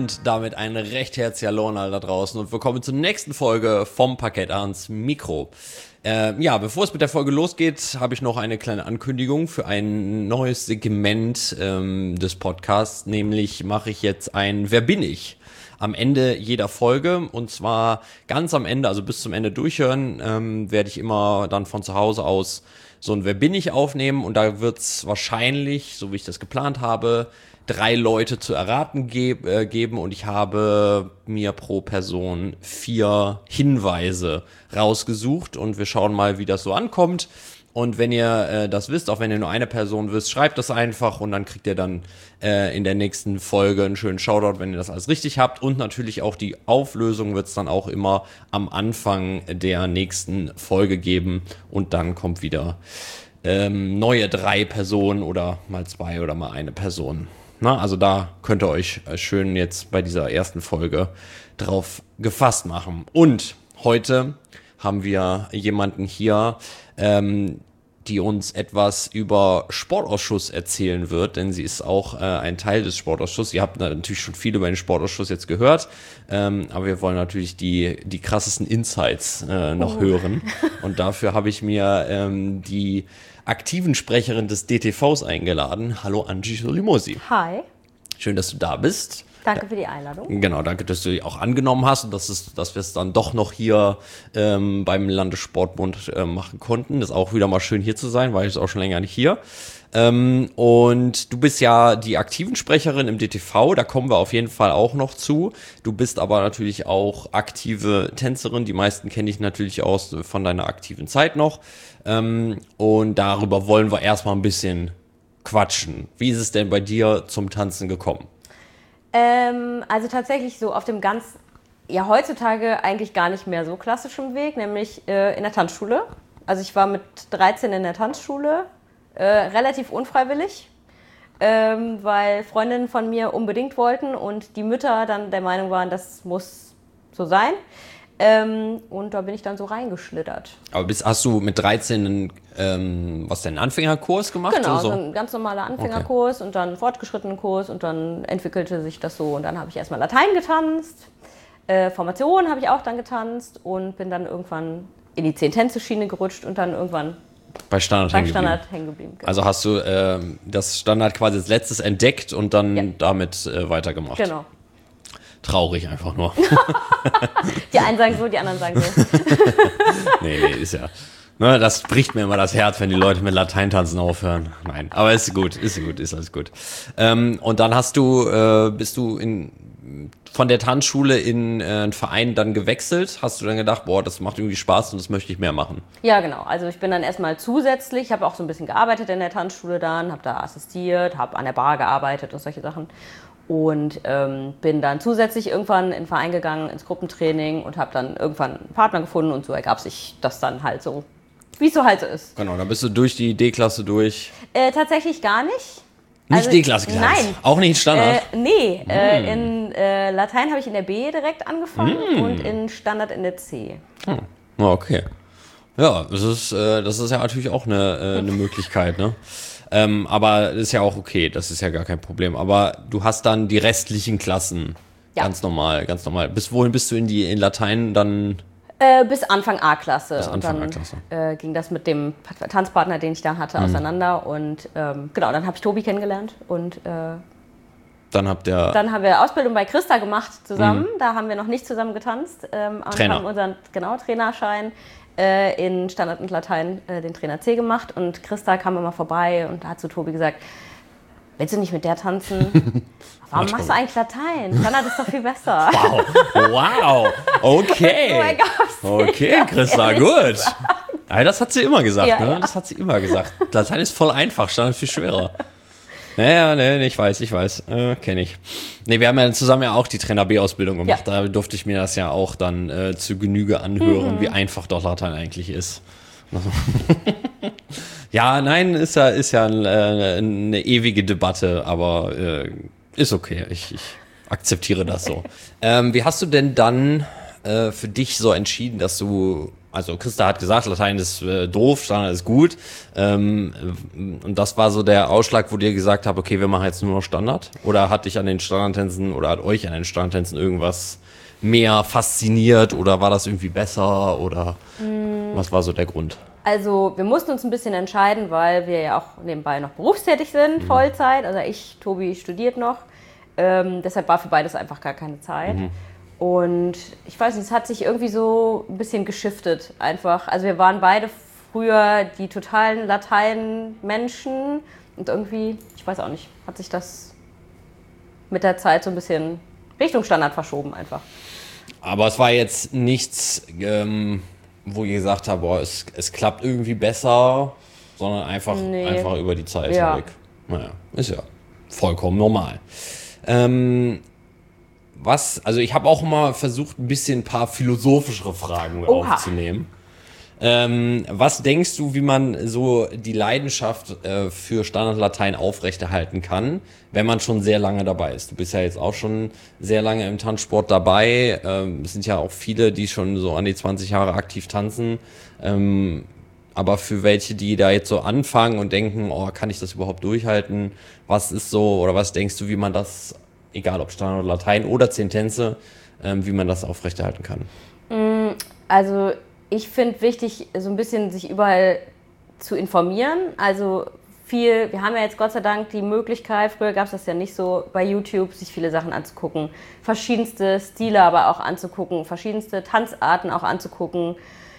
Und damit ein recht herzlicher Hallo da draußen und willkommen zur nächsten Folge vom Parkett ans Mikro. Bevor es mit der Folge losgeht, habe ich noch eine kleine Ankündigung für ein neues Segment des Podcasts, nämlich mache ich jetzt ein Wer bin ich? Am Ende jeder Folge, und zwar ganz am Ende, also bis zum Ende durchhören, werde ich immer dann von zu Hause aus so ein Wer bin ich aufnehmen, und da wird es wahrscheinlich, so wie ich das geplant habe, 3 Leute zu erraten geben, und ich habe mir pro Person 4 Hinweise rausgesucht und wir schauen mal, wie das so ankommt. Und wenn ihr das wisst, auch wenn ihr nur eine Person wisst, schreibt das einfach und dann kriegt ihr dann in der nächsten Folge einen schönen Shoutout, wenn ihr das alles richtig habt. Und natürlich auch die Auflösung wird es dann auch immer am Anfang der nächsten Folge geben, und dann kommt wieder neue 3 Personen oder mal 2 oder mal eine Person. Na, also da könnt ihr euch schön jetzt bei dieser ersten Folge drauf gefasst machen. Und heute haben wir jemanden hier, die uns etwas über Sportausschuss erzählen wird, denn sie ist auch ein Teil des Sportausschusses. Ihr habt natürlich schon viel über den Sportausschuss jetzt gehört, aber wir wollen natürlich die krassesten Insights noch hören. Und dafür habe ich mir die aktiven Sprecherin des DTVs eingeladen. Hallo Angie Solimosi. Hi. Schön, dass du da bist. Danke für die Einladung. Genau, danke, dass du die auch angenommen hast und dass wir es dann doch noch hier beim Landessportbund machen konnten. Das ist auch wieder mal schön, hier zu sein, weil ich auch schon länger nicht hier. Und du bist ja die aktiven Sprecherin im DTV, da kommen wir auf jeden Fall auch noch zu. Du bist aber natürlich auch aktive Tänzerin, die meisten kenne ich natürlich aus von deiner aktiven Zeit noch. Und darüber wollen wir erstmal ein bisschen quatschen. Wie ist es denn bei dir zum Tanzen gekommen? Also tatsächlich so auf dem heutzutage eigentlich gar nicht mehr so klassischen Weg, nämlich in der Tanzschule. Also ich war mit 13 in der Tanzschule, relativ unfreiwillig, weil Freundinnen von mir unbedingt wollten und die Mütter dann der Meinung waren, das muss so sein. Und da bin ich dann so reingeschlittert. Aber hast du mit 13 einen Anfängerkurs gemacht? Genau, oder so? So ein ganz normaler Anfängerkurs und dann einen fortgeschrittenen Kurs, und dann entwickelte sich das so. Und dann habe ich erstmal Latein getanzt, Formation habe ich auch dann getanzt und bin dann irgendwann in die 10-Tänze-Schiene gerutscht und dann irgendwann bei Standard hängen geblieben. Genau. Also hast du das Standard quasi als letztes entdeckt und dann damit weitergemacht? Genau. Traurig einfach nur. Die einen sagen so, die anderen sagen so. Nee, ist ja. Ne, das bricht mir immer das Herz, wenn die Leute mit Lateintanzen aufhören. Nein, aber ist alles gut. Und dann bist du von der Tanzschule in einen Verein dann gewechselt. Hast du dann gedacht, boah, das macht irgendwie Spaß und das möchte ich mehr machen? Ja, genau. Also ich bin dann erstmal zusätzlich, habe auch so ein bisschen gearbeitet in der Tanzschule dann, habe da assistiert, habe an der Bar gearbeitet und solche Sachen. Und bin dann zusätzlich irgendwann in den Verein gegangen, ins Gruppentraining, und habe dann irgendwann einen Partner gefunden, und so ergab sich das dann halt so, wie es so halt so ist. Genau, dann bist du durch die D-Klasse durch. Tatsächlich gar nicht. Nicht D-Klasse gelernt? Nein. Auch nicht in Standard? Nee, in Latein habe ich in der B direkt angefangen und in Standard in der C. Okay. Ja, das ist ja natürlich auch eine Möglichkeit, ne? Aber das ist ja auch okay, das ist ja gar kein Problem. Aber du hast dann die restlichen Klassen ganz normal. Bis wohin bist du in Latein dann? Bis Anfang A-Klasse. Bis Anfang und A-Klasse. Dann ging das mit dem Tanzpartner, den ich da hatte, auseinander. Und dann habe ich Tobi kennengelernt. Und dann haben wir Ausbildung bei Christa gemacht zusammen. Da haben wir noch nicht zusammen getanzt. Trainer. Haben unseren Trainerschein in Standard und Latein den Trainer C gemacht. Und Christa kam immer vorbei und hat zu Tobi gesagt, willst du nicht mit der tanzen? Warum machst du eigentlich Latein? Standard ist doch viel besser. Wow. Okay. Okay, Christa, gut. Ja, das hat sie immer gesagt, ja, ne? Ja. Das hat sie immer gesagt. Latein ist voll einfach, Standard ist viel schwerer. Ja, nee, ich weiß. Kenne ich. Nee, wir haben ja zusammen auch die Trainer B-Ausbildung gemacht. Ja. Da durfte ich mir das ja auch dann zu Genüge anhören, wie einfach doch Latein eigentlich ist. Ja, nein, ist ja eine ewige Debatte, aber ist okay. Ich akzeptiere das so. Wie hast du denn dann für dich so entschieden, dass du also Christa hat gesagt, Latein ist doof, Standard ist gut. Und das war so der Ausschlag, wo dir gesagt habt, okay, wir machen jetzt nur noch Standard? Oder hat dich an den Standardtänzen oder hat euch an den Standardtänzen irgendwas mehr fasziniert oder war das irgendwie besser oder was war so der Grund? Also wir mussten uns ein bisschen entscheiden, weil wir ja auch nebenbei noch berufstätig sind, Vollzeit. Also Tobi studiert noch. Deshalb war für beides einfach gar keine Zeit. Und ich weiß nicht, es hat sich irgendwie so ein bisschen geschiftet einfach. Also wir waren beide früher die totalen Latein-Menschen und irgendwie, ich weiß auch nicht, hat sich das mit der Zeit so ein bisschen Richtung Standard verschoben einfach. Aber es war jetzt nichts, wo ihr gesagt habt, boah, es klappt irgendwie besser, sondern einfach über die Zeit hinweg. Naja, ist ja vollkommen normal. Also ich habe auch mal versucht, ein paar philosophischere Fragen aufzunehmen. Was denkst du, wie man so die Leidenschaft für Standardlatein aufrechterhalten kann, wenn man schon sehr lange dabei ist? Du bist ja jetzt auch schon sehr lange im Tanzsport dabei. Es sind ja auch viele, die schon so an die 20 Jahre aktiv tanzen. Aber für welche, die da jetzt so anfangen und denken, oh, kann ich das überhaupt durchhalten? Was ist so, oder was denkst du, wie man das, egal ob Standard oder Latein oder 10 Tänze, wie man das aufrechterhalten kann? Also ich finde wichtig, so ein bisschen sich überall zu informieren. Also wir haben ja jetzt Gott sei Dank die Möglichkeit, früher gab es das ja nicht so, bei YouTube sich viele Sachen anzugucken, verschiedenste Stile aber auch anzugucken, verschiedenste Tanzarten auch anzugucken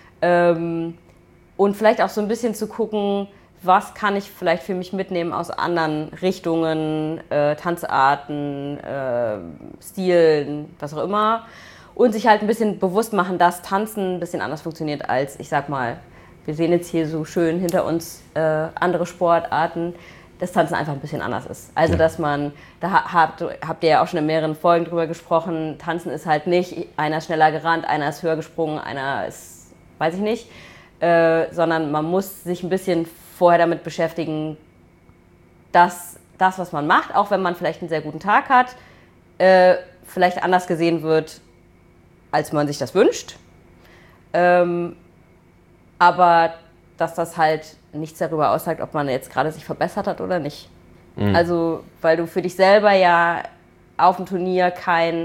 und vielleicht auch so ein bisschen zu gucken, was kann ich vielleicht für mich mitnehmen aus anderen Richtungen, Tanzarten, Stilen, was auch immer. Und sich halt ein bisschen bewusst machen, dass Tanzen ein bisschen anders funktioniert als, ich sag mal, wir sehen jetzt hier so schön hinter uns andere Sportarten, dass Tanzen einfach ein bisschen anders ist. Also, dass man, habt ihr ja auch schon in mehreren Folgen drüber gesprochen, Tanzen ist halt nicht, einer ist schneller gerannt, einer ist höher gesprungen, einer ist, weiß ich nicht, sondern man muss sich ein bisschen vorher damit beschäftigen, dass das, was man macht, auch wenn man vielleicht einen sehr guten Tag hat, vielleicht anders gesehen wird, als man sich das wünscht. Aber dass das halt nichts darüber aussagt, ob man jetzt gerade sich verbessert hat oder nicht. Also, weil du für dich selber ja auf dem Turnier kein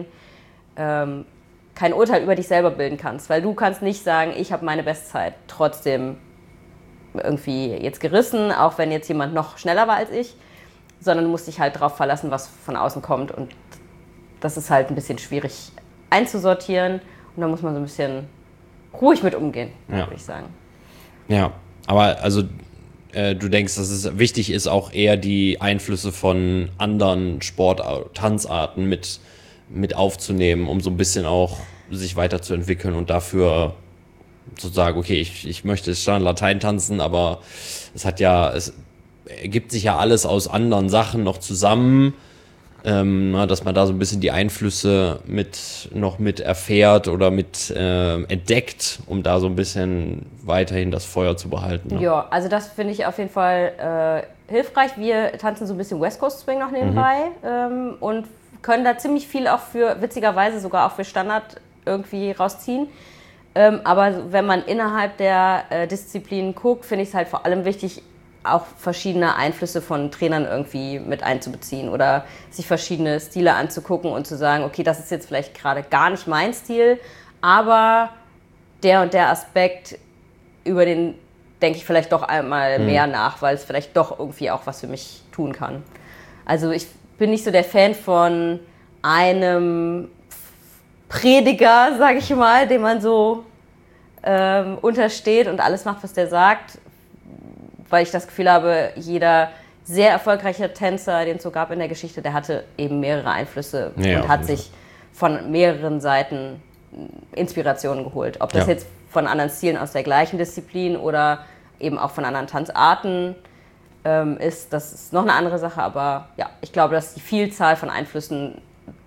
Urteil über dich selber bilden kannst. Weil du kannst nicht sagen, ich habe meine Bestzeit trotzdem irgendwie jetzt gerissen, auch wenn jetzt jemand noch schneller war als ich, sondern du musst dich halt darauf verlassen, was von außen kommt. Und das ist halt ein bisschen schwierig einzusortieren und da muss man so ein bisschen ruhig mit umgehen, würde ich sagen. Ja, aber also du denkst, dass es wichtig ist, auch eher die Einflüsse von anderen Tanzarten mit aufzunehmen, um so ein bisschen auch sich weiterzuentwickeln und dafür zu sagen, okay, ich möchte Standard Latein tanzen, aber es ergibt sich ja alles aus anderen Sachen noch zusammen, dass man da so ein bisschen die Einflüsse noch mit erfährt oder mit entdeckt, um da so ein bisschen weiterhin das Feuer zu behalten. Ne? Ja, also das finde ich auf jeden Fall hilfreich. Wir tanzen so ein bisschen West Coast Swing noch nebenbei und können da ziemlich viel auch witzigerweise sogar auch für Standard irgendwie rausziehen. Aber wenn man innerhalb der Disziplinen guckt, finde ich es halt vor allem wichtig, auch verschiedene Einflüsse von Trainern irgendwie mit einzubeziehen oder sich verschiedene Stile anzugucken und zu sagen, okay, das ist jetzt vielleicht gerade gar nicht mein Stil, aber der und der Aspekt, über den denke ich vielleicht doch einmal mehr nach, weil es vielleicht doch irgendwie auch was für mich tun kann. Also ich bin nicht so der Fan von einem Prediger, sage ich mal, dem man so untersteht und alles macht, was der sagt, weil ich das Gefühl habe, jeder sehr erfolgreiche Tänzer, den es so gab in der Geschichte, der hatte eben mehrere Einflüsse und hat sich von mehreren Seiten Inspirationen geholt. Ob das jetzt von anderen Stilen aus der gleichen Disziplin oder eben auch von anderen Tanzarten ist, das ist noch eine andere Sache. Aber ja, ich glaube, dass die Vielzahl von Einflüssen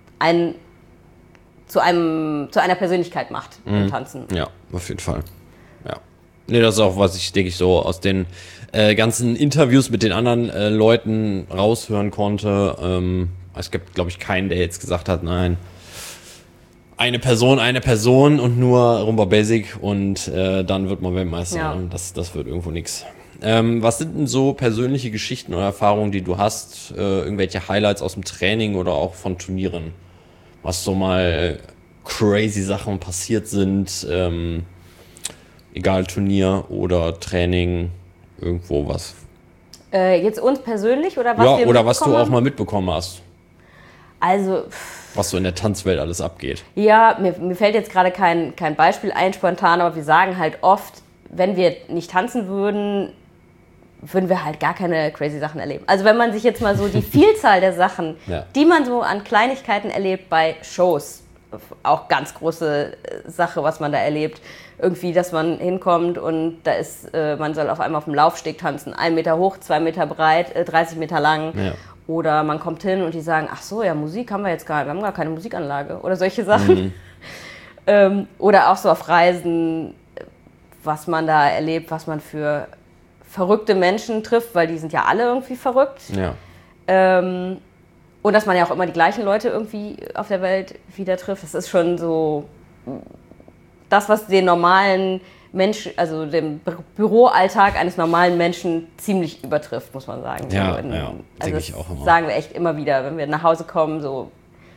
zu einer Persönlichkeit macht im Tanzen. Ja, auf jeden Fall. Ja. Nee, das ist auch, was ich, denke ich, so aus den ganzen Interviews mit den anderen Leuten raushören konnte. Es gibt, glaube ich, keinen, der jetzt gesagt hat, nein, eine Person und nur Rumba Basic und dann wird man Weltmeister. Ja. Das wird irgendwo nix. Was sind denn so persönliche Geschichten oder Erfahrungen, die du hast? Irgendwelche Highlights aus dem Training oder auch von Turnieren? Was so mal crazy Sachen passiert sind, egal Turnier oder Training, irgendwo was. Jetzt uns persönlich oder was wir oder was du mitbekommen auch haben? mal mitbekommen hast, Also, was so in der Tanzwelt alles abgeht. ja, mir fällt jetzt gerade kein Beispiel ein spontan, aber wir sagen halt oft, wenn wir nicht tanzen würden, würden wir halt gar keine crazy Sachen erleben. Also wenn man sich jetzt mal so die Vielzahl der Sachen, Ja. die man so an Kleinigkeiten erlebt bei Shows, auch ganz große Sache, was man da erlebt. Irgendwie, dass man hinkommt und da ist, man soll auf einmal auf dem Laufsteg tanzen, 1 Meter hoch, 2 Meter breit, 30 Meter lang. Ja. Oder man kommt hin und die sagen, ach so, ja, Musik haben wir jetzt gar nicht, wir haben gar keine Musikanlage. Oder solche Sachen. Oder auch so auf Reisen, was man da erlebt, was man für verrückte Menschen trifft, weil die sind ja alle irgendwie verrückt. Ja. Und dass man ja auch immer die gleichen Leute irgendwie auf der Welt wieder trifft. Das ist schon so das, was den normalen Menschen, also den Büroalltag eines normalen Menschen ziemlich übertrifft, muss man sagen. Ja, so denke ich auch immer. Sagen wir echt immer wieder, wenn wir nach Hause kommen, so,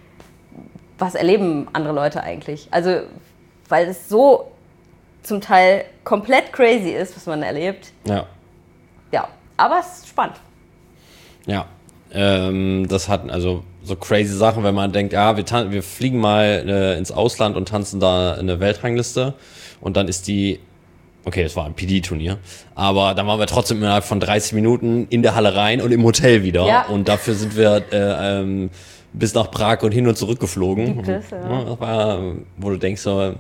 was erleben andere Leute eigentlich? Also, weil es so zum Teil komplett crazy ist, was man erlebt. Ja. Ja, aber es ist spannend. Ja, das hat also so crazy Sachen, wenn man denkt, ja, wir fliegen mal ins Ausland und tanzen da eine Weltrangliste und dann ist die, okay, das war ein PD-Turnier, aber dann waren wir trotzdem innerhalb von 30 Minuten in der Halle rein und im Hotel wieder Ja. und dafür sind wir bis nach Prag und hin und zurück geflogen. Gibt es, ja. Das war, wo du denkst so,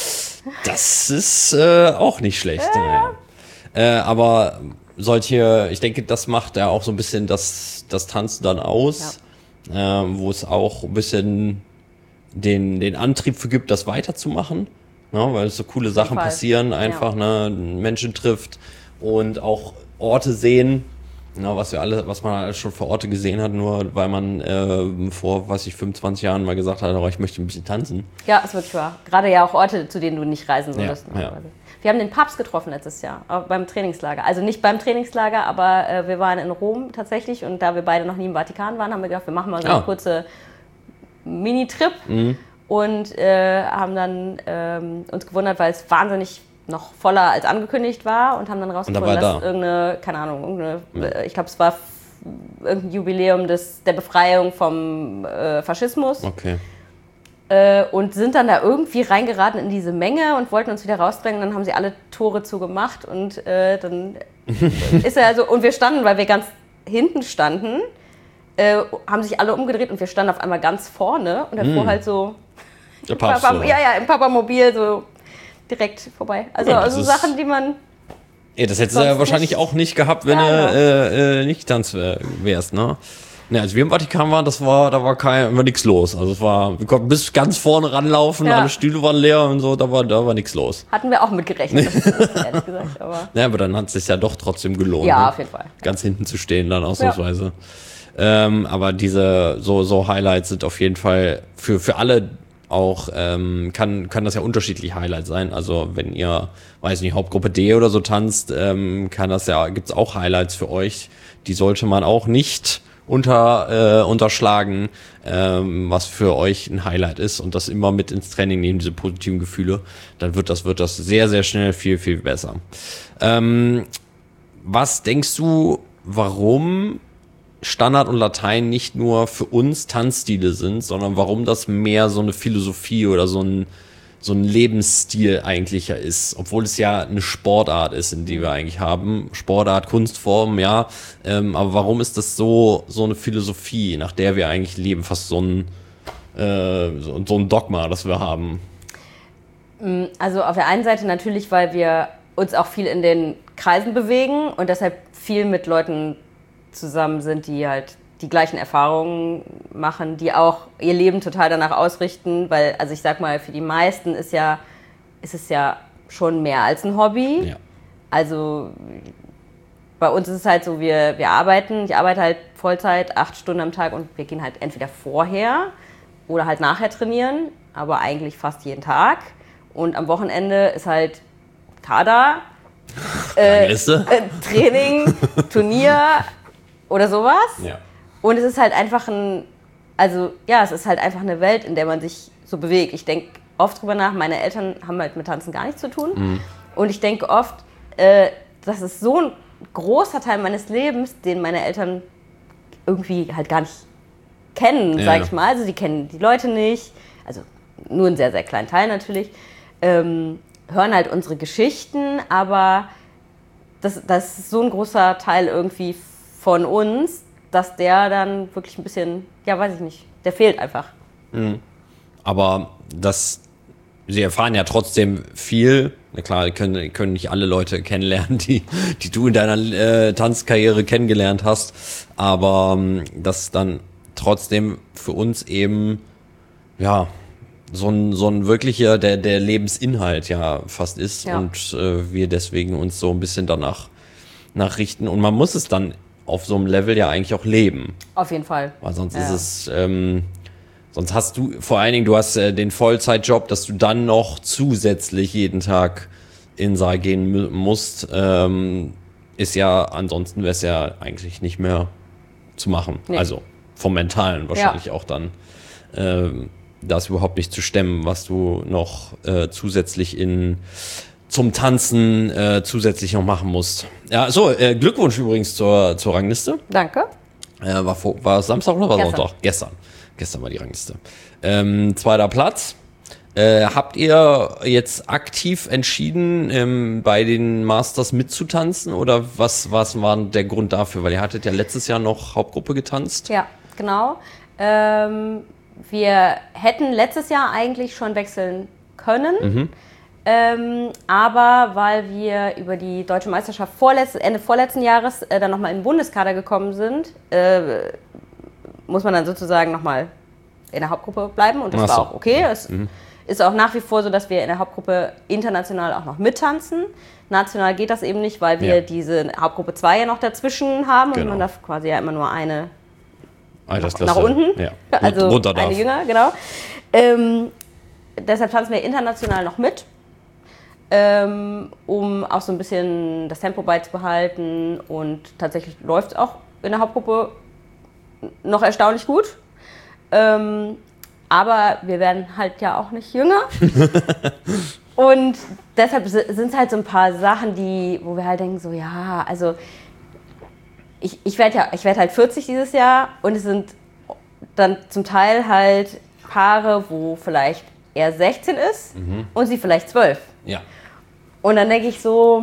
das ist auch nicht schlecht. Ja. Aber ich denke, das macht ja auch so ein bisschen das Tanzen dann aus, wo es auch ein bisschen den Antrieb für gibt, das weiterzumachen, ne, weil so coole Sachen passieren, einfach, ne, Menschen trifft und auch Orte sehen, ne, was man alles schon vor Orte gesehen hat, nur weil man vor, 25 Jahren mal gesagt hat, oh, ich möchte ein bisschen tanzen. Ja, ist wirklich wahr. Gerade ja auch Orte, zu denen du nicht reisen würdest. Ja. Wir haben den Papst getroffen letztes Jahr, beim Trainingslager. Also nicht beim Trainingslager, aber wir waren in Rom tatsächlich und da wir beide noch nie im Vatikan waren, haben wir gedacht, wir machen mal so eine kurze Mini-Trip und haben dann uns gewundert, weil es wahnsinnig noch voller als angekündigt war und haben dann rausgefunden, dass ich glaube, es war irgendein Jubiläum der Befreiung vom Faschismus. Okay. Und sind dann da irgendwie reingeraten in diese Menge und wollten uns wieder rausdrängen. Dann haben sie alle Tore zugemacht und dann ist er also, und wir standen, weil wir ganz hinten standen, haben sich alle umgedreht und wir standen auf einmal ganz vorne und er fuhr halt so, Der Papst, im Papamobil so direkt vorbei. Also Sachen, die man... Ja, das hättest du ja wahrscheinlich auch nicht gehabt, wenn du nicht getanzt wärst, ne? Ja, als wir im Vatikan waren, da war nichts los. Also wir konnten bis ganz vorne ranlaufen, alle Stühle waren leer und so, da war nichts los. Hatten wir auch mitgerechnet, ehrlich gesagt. Aber dann hat es sich ja doch trotzdem gelohnt. Ja, ne? auf jeden Fall. Ganz hinten zu stehen dann ausnahmsweise. Ja. Aber diese so Highlights sind auf jeden Fall für alle auch, kann das ja unterschiedliche Highlights sein. Also wenn ihr, weiß nicht, Hauptgruppe D oder so tanzt, gibt's auch Highlights für euch. Die sollte man auch nicht unterschlagen, was für euch ein Highlight ist und das immer mit ins Training nehmen, diese positiven Gefühle, dann wird das sehr, sehr schnell viel, viel besser. Was denkst du, warum Standard und Latein nicht nur für uns Tanzstile sind, sondern warum das mehr so eine Philosophie oder so ein Lebensstil eigentlicher ist, obwohl es ja eine Sportart ist, in die wir eigentlich haben. Sportart, Kunstform, ja. Aber warum ist das so eine Philosophie, nach der wir eigentlich leben? Fast so ein Dogma, das wir haben. Also auf der einen Seite natürlich, weil wir uns auch viel in den Kreisen bewegen und deshalb viel mit Leuten zusammen sind, die halt die gleichen Erfahrungen machen, die auch ihr Leben total danach ausrichten, weil, also ich sag mal, für die meisten ist es ja schon mehr als ein Hobby. Ja. Also bei uns ist es halt so, ich arbeite halt Vollzeit, 8 Stunden am Tag und wir gehen halt entweder vorher oder halt nachher trainieren. aber eigentlich fast jeden Tag. Und am Wochenende ist halt Kader, Training, Turnier oder sowas. Ja. Und es ist halt einfach es ist halt einfach eine Welt, in der man sich so bewegt. Ich denke oft drüber nach, meine Eltern haben halt mit Tanzen gar nichts zu tun. Mhm. Und ich denke oft, das ist so ein großer Teil meines Lebens, den meine Eltern irgendwie halt gar nicht kennen, sag ich mal. Also die kennen die Leute nicht, also nur einen sehr, sehr kleinen Teil natürlich. Hören halt unsere Geschichten, aber das ist so ein großer Teil irgendwie von uns, dass der dann wirklich ein bisschen, weiß ich nicht, der fehlt einfach. Mhm. Aber sie erfahren ja trotzdem viel. Na klar, können nicht alle Leute kennenlernen, die du in deiner Tanzkarriere kennengelernt hast, aber das dann trotzdem für uns eben, so ein wirklicher, der Lebensinhalt ja fast ist und wir deswegen uns so ein bisschen danach richten. Und man muss es dann auf so einem Level ja eigentlich auch leben. Auf jeden Fall. Weil sonst ist es, sonst hast du, vor allen Dingen, du hast den Vollzeitjob, dass du dann noch zusätzlich jeden Tag in den Saal gehen musst, ist ja, ansonsten wäre es ja eigentlich nicht mehr zu machen. Nee. Also vom Mentalen wahrscheinlich auch dann. Das überhaupt nicht zu stemmen, was du noch zusätzlich zum Tanzen zusätzlich noch machen musst. Ja, so, Glückwunsch übrigens zur Rangliste. Danke. War es Samstag oder war es Sonntag? Gestern war die Rangliste. 2. Platz. Habt ihr jetzt aktiv entschieden, bei den Masters mitzutanzen oder was war der Grund dafür? Weil ihr hattet ja letztes Jahr noch Hauptgruppe getanzt. Ja, genau. Wir hätten letztes Jahr eigentlich schon wechseln können, aber weil wir über die Deutsche Meisterschaft Ende vorletzten Jahres dann nochmal in den Bundeskader gekommen sind, muss man dann sozusagen nochmal in der Hauptgruppe bleiben und das war auch okay. Es ist auch nach wie vor so, dass wir in der Hauptgruppe international auch noch mittanzen. National geht das eben nicht, weil wir diese Hauptgruppe 2 ja noch dazwischen haben und man darf quasi ja immer nur eine nach unten, also runter darf. Eine jünger, genau. Deshalb tanzen wir international noch mit, um auch so ein bisschen das Tempo beizubehalten und tatsächlich läuft es auch in der Hauptgruppe noch erstaunlich gut. Aber wir werden halt ja auch nicht jünger. Und deshalb sind es halt so ein paar Sachen, wo wir halt denken, so also ich werde halt 40 dieses Jahr und es sind dann zum Teil halt Paare, wo vielleicht er 16 ist und sie vielleicht 12. Ja. Und dann denke ich so,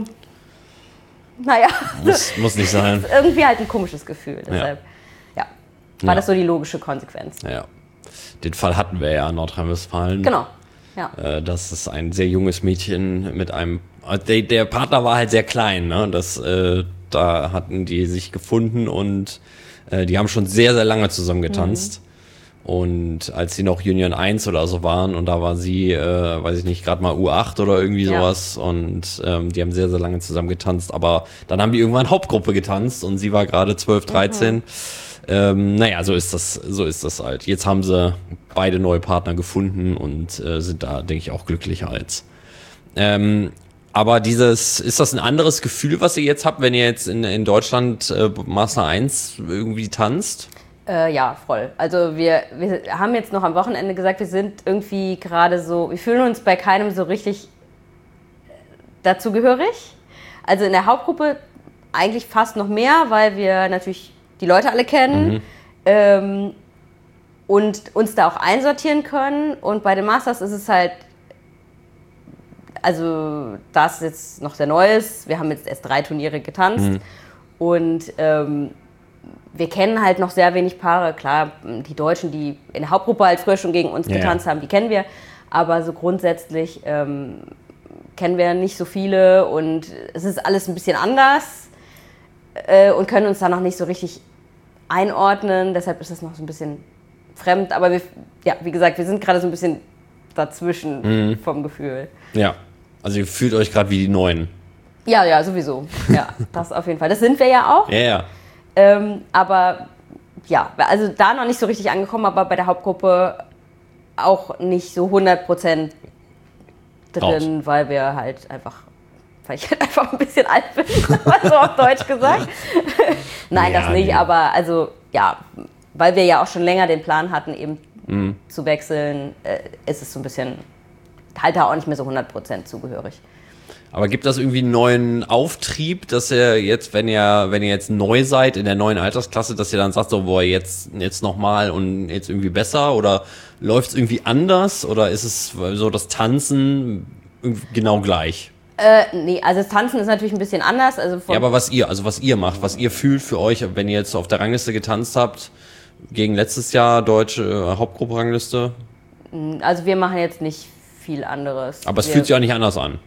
Muss nicht sein. Das ist irgendwie halt ein komisches Gefühl. Deshalb, war das so die logische Konsequenz. Ja. Den Fall hatten wir ja in Nordrhein-Westfalen. Genau. Ja. Das ist ein sehr junges Mädchen mit einem. Der Partner war halt sehr klein, ne? Da hatten die sich gefunden und die haben schon sehr, sehr lange zusammen getanzt. Und als sie noch Union 1 oder so waren und da war sie, weiß ich nicht, gerade mal U8 oder irgendwie sowas und die haben sehr, sehr lange zusammen getanzt. Aber dann haben die irgendwann Hauptgruppe getanzt und sie war gerade 12, 13. So ist das halt. Jetzt haben sie beide neue Partner gefunden und sind da, denke ich, auch glücklicher als. Aber ist das ein anderes Gefühl, was ihr jetzt habt, wenn ihr jetzt in Deutschland Master 1 irgendwie tanzt? Ja, voll. Also wir haben jetzt noch am Wochenende gesagt, wir sind irgendwie gerade so, wir fühlen uns bei keinem so richtig dazugehörig. Also in der Hauptgruppe eigentlich fast noch mehr, weil wir natürlich die Leute alle kennen und uns da auch einsortieren können. Und bei den Masters ist es halt, also das ist jetzt noch sehr Neues. Wir haben jetzt erst 3 Turniere getanzt und wir kennen halt noch sehr wenig Paare. Klar, die Deutschen, die in der Hauptgruppe halt früher schon gegen uns getanzt haben, die kennen wir. Aber so grundsätzlich kennen wir nicht so viele und es ist alles ein bisschen anders und können uns da noch nicht so richtig einordnen. Deshalb ist das noch so ein bisschen fremd. Aber wie gesagt, wir sind gerade so ein bisschen dazwischen vom Gefühl. Ja, also ihr fühlt euch gerade wie die Neuen. Ja, sowieso. Ja, das auf jeden Fall. Das sind wir ja auch. Ja. Aber ja, also da noch nicht so richtig angekommen, aber bei der Hauptgruppe auch nicht so 100% Raus. drin, weil ich halt einfach ein bisschen alt bin, mal so auf Deutsch gesagt. Nein, Ja, das nicht, nee. aber also ja, weil wir ja auch schon länger den Plan hatten, eben zu wechseln, ist es so ein bisschen halt da auch nicht mehr so 100% zugehörig. Aber gibt das irgendwie einen neuen Auftrieb, dass ihr jetzt, wenn ihr jetzt neu seid in der neuen Altersklasse, dass ihr dann sagt, so, boah, jetzt nochmal und jetzt irgendwie besser? Oder läuft es irgendwie anders? Oder ist es so das Tanzen irgendwie genau gleich? Nee, also das Tanzen ist natürlich ein bisschen anders. Also Ja, aber was ihr macht, was ihr fühlt für euch, wenn ihr jetzt auf der Rangliste getanzt habt, gegen letztes Jahr deutsche Hauptgruppe-Rangliste. Also wir machen jetzt nicht viel anderes. Aber es fühlt sich auch nicht anders an.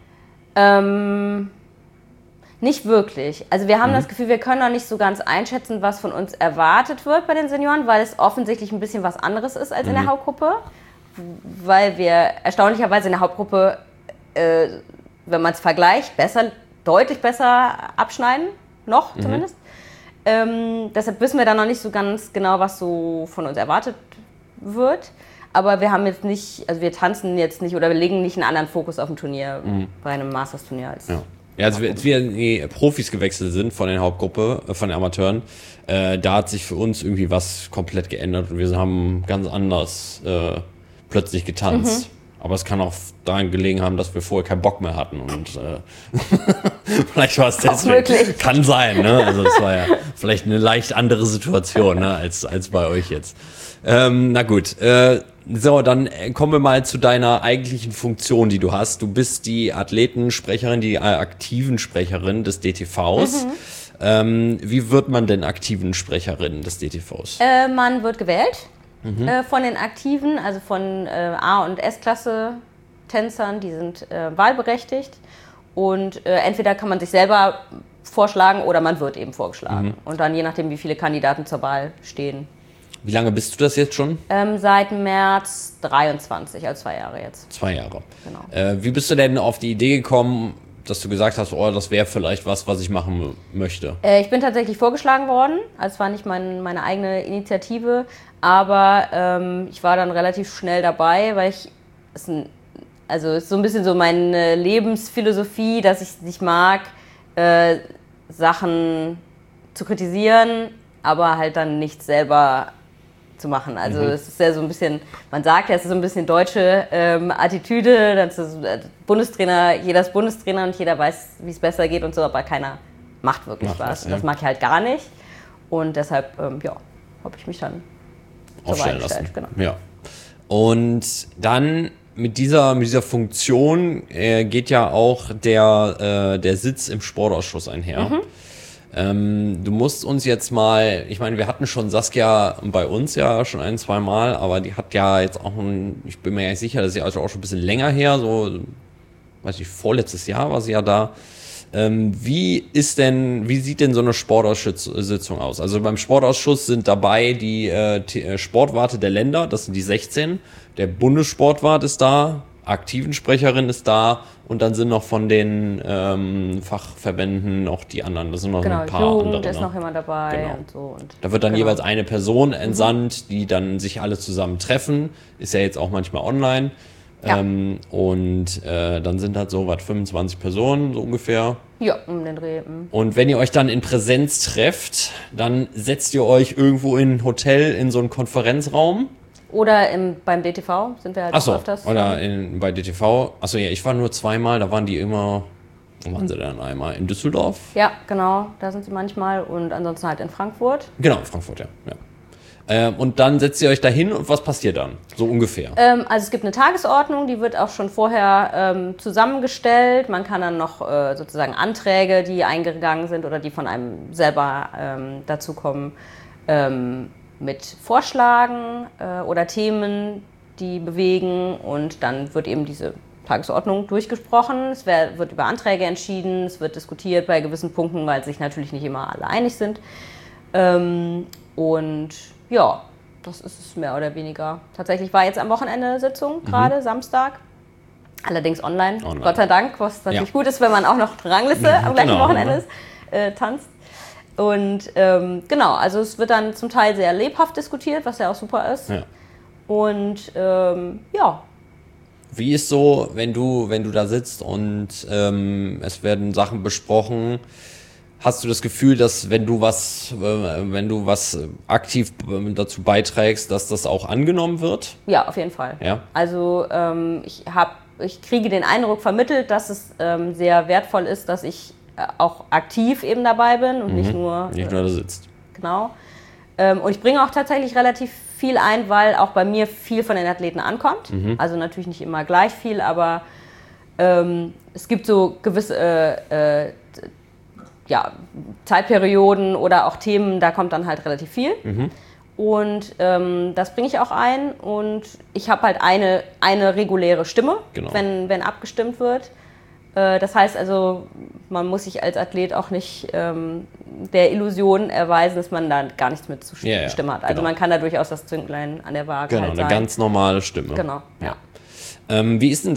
Nicht wirklich. Also wir haben das Gefühl, wir können noch nicht so ganz einschätzen, was von uns erwartet wird bei den Senioren, weil es offensichtlich ein bisschen was anderes ist als in der Hauptgruppe. Weil wir erstaunlicherweise in der Hauptgruppe, wenn man es vergleicht, deutlich besser abschneiden. Noch zumindest. Deshalb wissen wir da noch nicht so ganz genau, was so von uns erwartet wird. Aber wir haben jetzt nicht, also wir tanzen jetzt nicht oder wir legen nicht einen anderen Fokus auf dem Turnier bei einem Masters-Turnier als. Ja, als wir in die Profis gewechselt sind von der Hauptgruppe, von den Amateuren, da hat sich für uns irgendwie was komplett geändert und wir haben ganz anders plötzlich getanzt. Aber es kann auch daran gelegen haben, dass wir vorher keinen Bock mehr hatten und vielleicht war es deswegen. Kann sein, ne? Also es war ja vielleicht eine leicht andere Situation, ne, als bei euch jetzt. Na gut, so, dann kommen wir mal zu deiner eigentlichen Funktion, die du hast. Du bist die Athletensprecherin, die aktiven Sprecherin des DTVs. Wie wird man denn aktiven Sprecherin des DTVs? Man wird gewählt von den Aktiven, also von A- und S-Klasse Tänzern, die sind wahlberechtigt. Und entweder kann man sich selber vorschlagen oder man wird eben vorgeschlagen. Und dann je nachdem, wie viele Kandidaten zur Wahl stehen. Wie lange bist du das jetzt schon? Seit März 23, also 2 Jahre jetzt. 2 Jahre. Genau. Wie bist du denn auf die Idee gekommen, dass du gesagt hast, oh, das wäre vielleicht was ich machen möchte? Ich bin tatsächlich vorgeschlagen worden. Also es war nicht meine eigene Initiative, aber ich war dann relativ schnell dabei, weil es ist so ein bisschen so meine Lebensphilosophie, dass ich es nicht mag, Sachen zu kritisieren, aber halt dann nicht selber zu machen. Also es ist ja so ein bisschen, man sagt ja, es ist so ein bisschen deutsche Attitüde, dann ist Bundestrainer, jeder ist Bundestrainer und jeder weiß, wie es besser geht und so, aber keiner macht wirklich was. Und das mag ich halt gar nicht. Und deshalb, habe ich mich dann aufstellen lassen. Genau. Ja. Und dann mit dieser Funktion geht ja auch der Sitz im Sportausschuss einher. Du musst uns jetzt mal, ich meine, wir hatten schon Saskia bei uns ja schon 1-2 Mal, aber die hat ja jetzt auch ich bin mir ja nicht sicher, das ist ja also auch schon ein bisschen länger her, so, weiß ich, vorletztes Jahr war sie ja da. Wie sieht denn so eine Sportausschusssitzung aus? Also beim Sportausschuss sind dabei die Sportwarte der Länder, das sind die 16, der Bundessportwart ist da, aktiven Sprecherin ist da und dann sind noch von den Fachverbänden noch die anderen. Das sind noch ein paar Jugend andere. ist noch jemand dabei Genau. und so. Und da wird dann jeweils eine Person entsandt, die dann sich alle zusammen treffen. Ist ja jetzt auch manchmal online. Ja. Dann sind halt so 25 Personen so ungefähr. Ja, um den Dreh. Und wenn ihr euch dann in Präsenz trefft, dann setzt ihr euch irgendwo in ein Hotel in so einen Konferenzraum. Oder beim DTV sind wir halt auch öfters. Oder bei DTV. Achso, ja, ich war nur 2-mal, da waren die immer, wo waren sie denn einmal? In Düsseldorf? Ja, genau, da sind sie manchmal und ansonsten halt in Frankfurt. Genau, in Frankfurt, ja. Und dann setzt ihr euch dahin und was passiert dann? So ungefähr. Also es gibt eine Tagesordnung, die wird auch schon vorher zusammengestellt. Man kann dann noch sozusagen Anträge, die eingegangen sind oder die von einem selber dazukommen, mit Vorschlagen oder Themen, die bewegen. Und dann wird eben diese Tagesordnung durchgesprochen. Es wird über Anträge entschieden, es wird diskutiert bei gewissen Punkten, weil sich natürlich nicht immer alle einig sind. Und ja, das ist es mehr oder weniger. Tatsächlich war jetzt am Wochenende Sitzung, gerade Samstag. Allerdings online, Gott sei Dank, was natürlich gut ist, wenn man auch noch Rangliste am gleichen Wochenende tanzt. Und genau, also es wird dann zum Teil sehr lebhaft diskutiert, was ja auch super ist. Ja. Und ja. Wie ist so, wenn du da sitzt und es werden Sachen besprochen, hast du das Gefühl, dass wenn du was aktiv dazu beiträgst, dass das auch angenommen wird? Ja, auf jeden Fall. Ja. Also ich kriege den Eindruck vermittelt, dass es sehr wertvoll ist, dass ich auch aktiv eben dabei bin und nicht nur da sitzt. Genau. Und ich bringe auch tatsächlich relativ viel ein, weil auch bei mir viel von den Athleten ankommt. Also natürlich nicht immer gleich viel, aber es gibt so gewisse Zeitperioden oder auch Themen, da kommt dann halt relativ viel. Und das bringe ich auch ein. Und ich habe halt eine reguläre Stimme, genau, wenn abgestimmt wird. Das heißt also, man muss sich als Athlet auch nicht der Illusion erweisen, dass man da gar nichts mit zu Stimme hat. Also genau, man kann da durchaus das Zünglein an der Waage genau, halt sein. Eine ganz normale Stimme. Genau, ja. Wie ist denn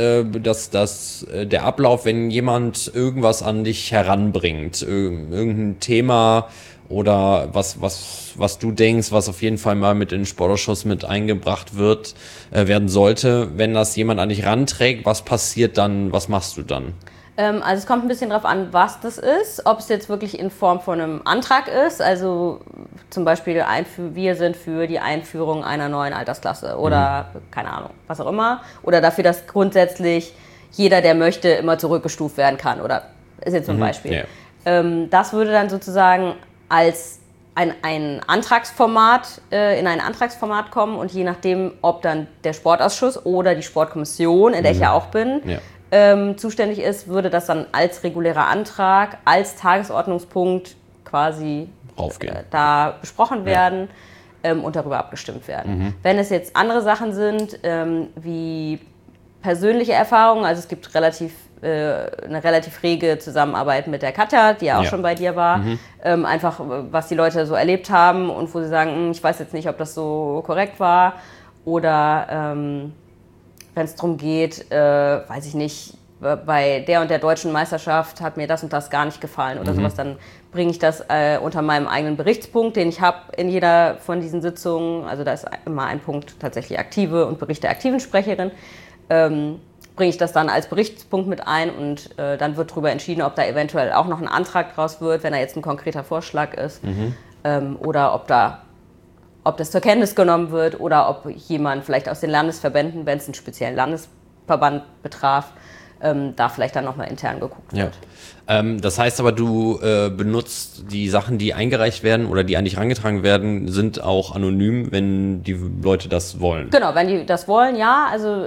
der Ablauf, wenn jemand irgendwas an dich heranbringt? Irgendein Thema oder was du denkst, was auf jeden Fall mal mit in den Sportausschuss mit eingebracht werden sollte. Wenn das jemand an dich ranträgt, was passiert dann, was machst du dann? Also es kommt ein bisschen drauf an, was das ist, ob es jetzt wirklich in Form von einem Antrag ist, also zum Beispiel wir sind für die Einführung einer neuen Altersklasse oder keine Ahnung, was auch immer, oder dafür, dass grundsätzlich jeder, der möchte, immer zurückgestuft werden kann, oder ist jetzt ein Beispiel. Das würde dann sozusagen als ein Antragsformat, in ein Antragsformat kommen und je nachdem, ob dann der Sportausschuss oder die Sportkommission, in der ich ja auch bin, zuständig ist, würde das dann als regulärer Antrag, als Tagesordnungspunkt quasi da besprochen werden und darüber abgestimmt werden. Wenn es jetzt andere Sachen sind, wie persönliche Erfahrungen, also es gibt eine relativ rege Zusammenarbeit mit der Katja, die ja auch schon bei dir war, einfach was die Leute so erlebt haben und wo sie sagen, ich weiß jetzt nicht, ob das so korrekt war, oder wenn es darum geht, weiß ich nicht, bei der und der deutschen Meisterschaft hat mir das und das gar nicht gefallen oder sowas, dann bringe ich das unter meinem eigenen Berichtspunkt, den ich habe in jeder von diesen Sitzungen, also da ist immer ein Punkt tatsächlich aktive und Bericht der aktiven Sprecherin, bringe ich das dann als Berichtspunkt mit ein und dann wird darüber entschieden, ob da eventuell auch noch ein Antrag draus wird, wenn da jetzt ein konkreter Vorschlag ist, oder ob das zur Kenntnis genommen wird oder ob jemand vielleicht aus den Landesverbänden, wenn es einen speziellen Landesverband betraf, da vielleicht dann nochmal intern geguckt wird. Das heißt aber, du benutzt die Sachen, die eingereicht werden oder die an dich herangetragen werden, sind auch anonym, wenn die Leute das wollen? Genau, wenn die das wollen, ja. Also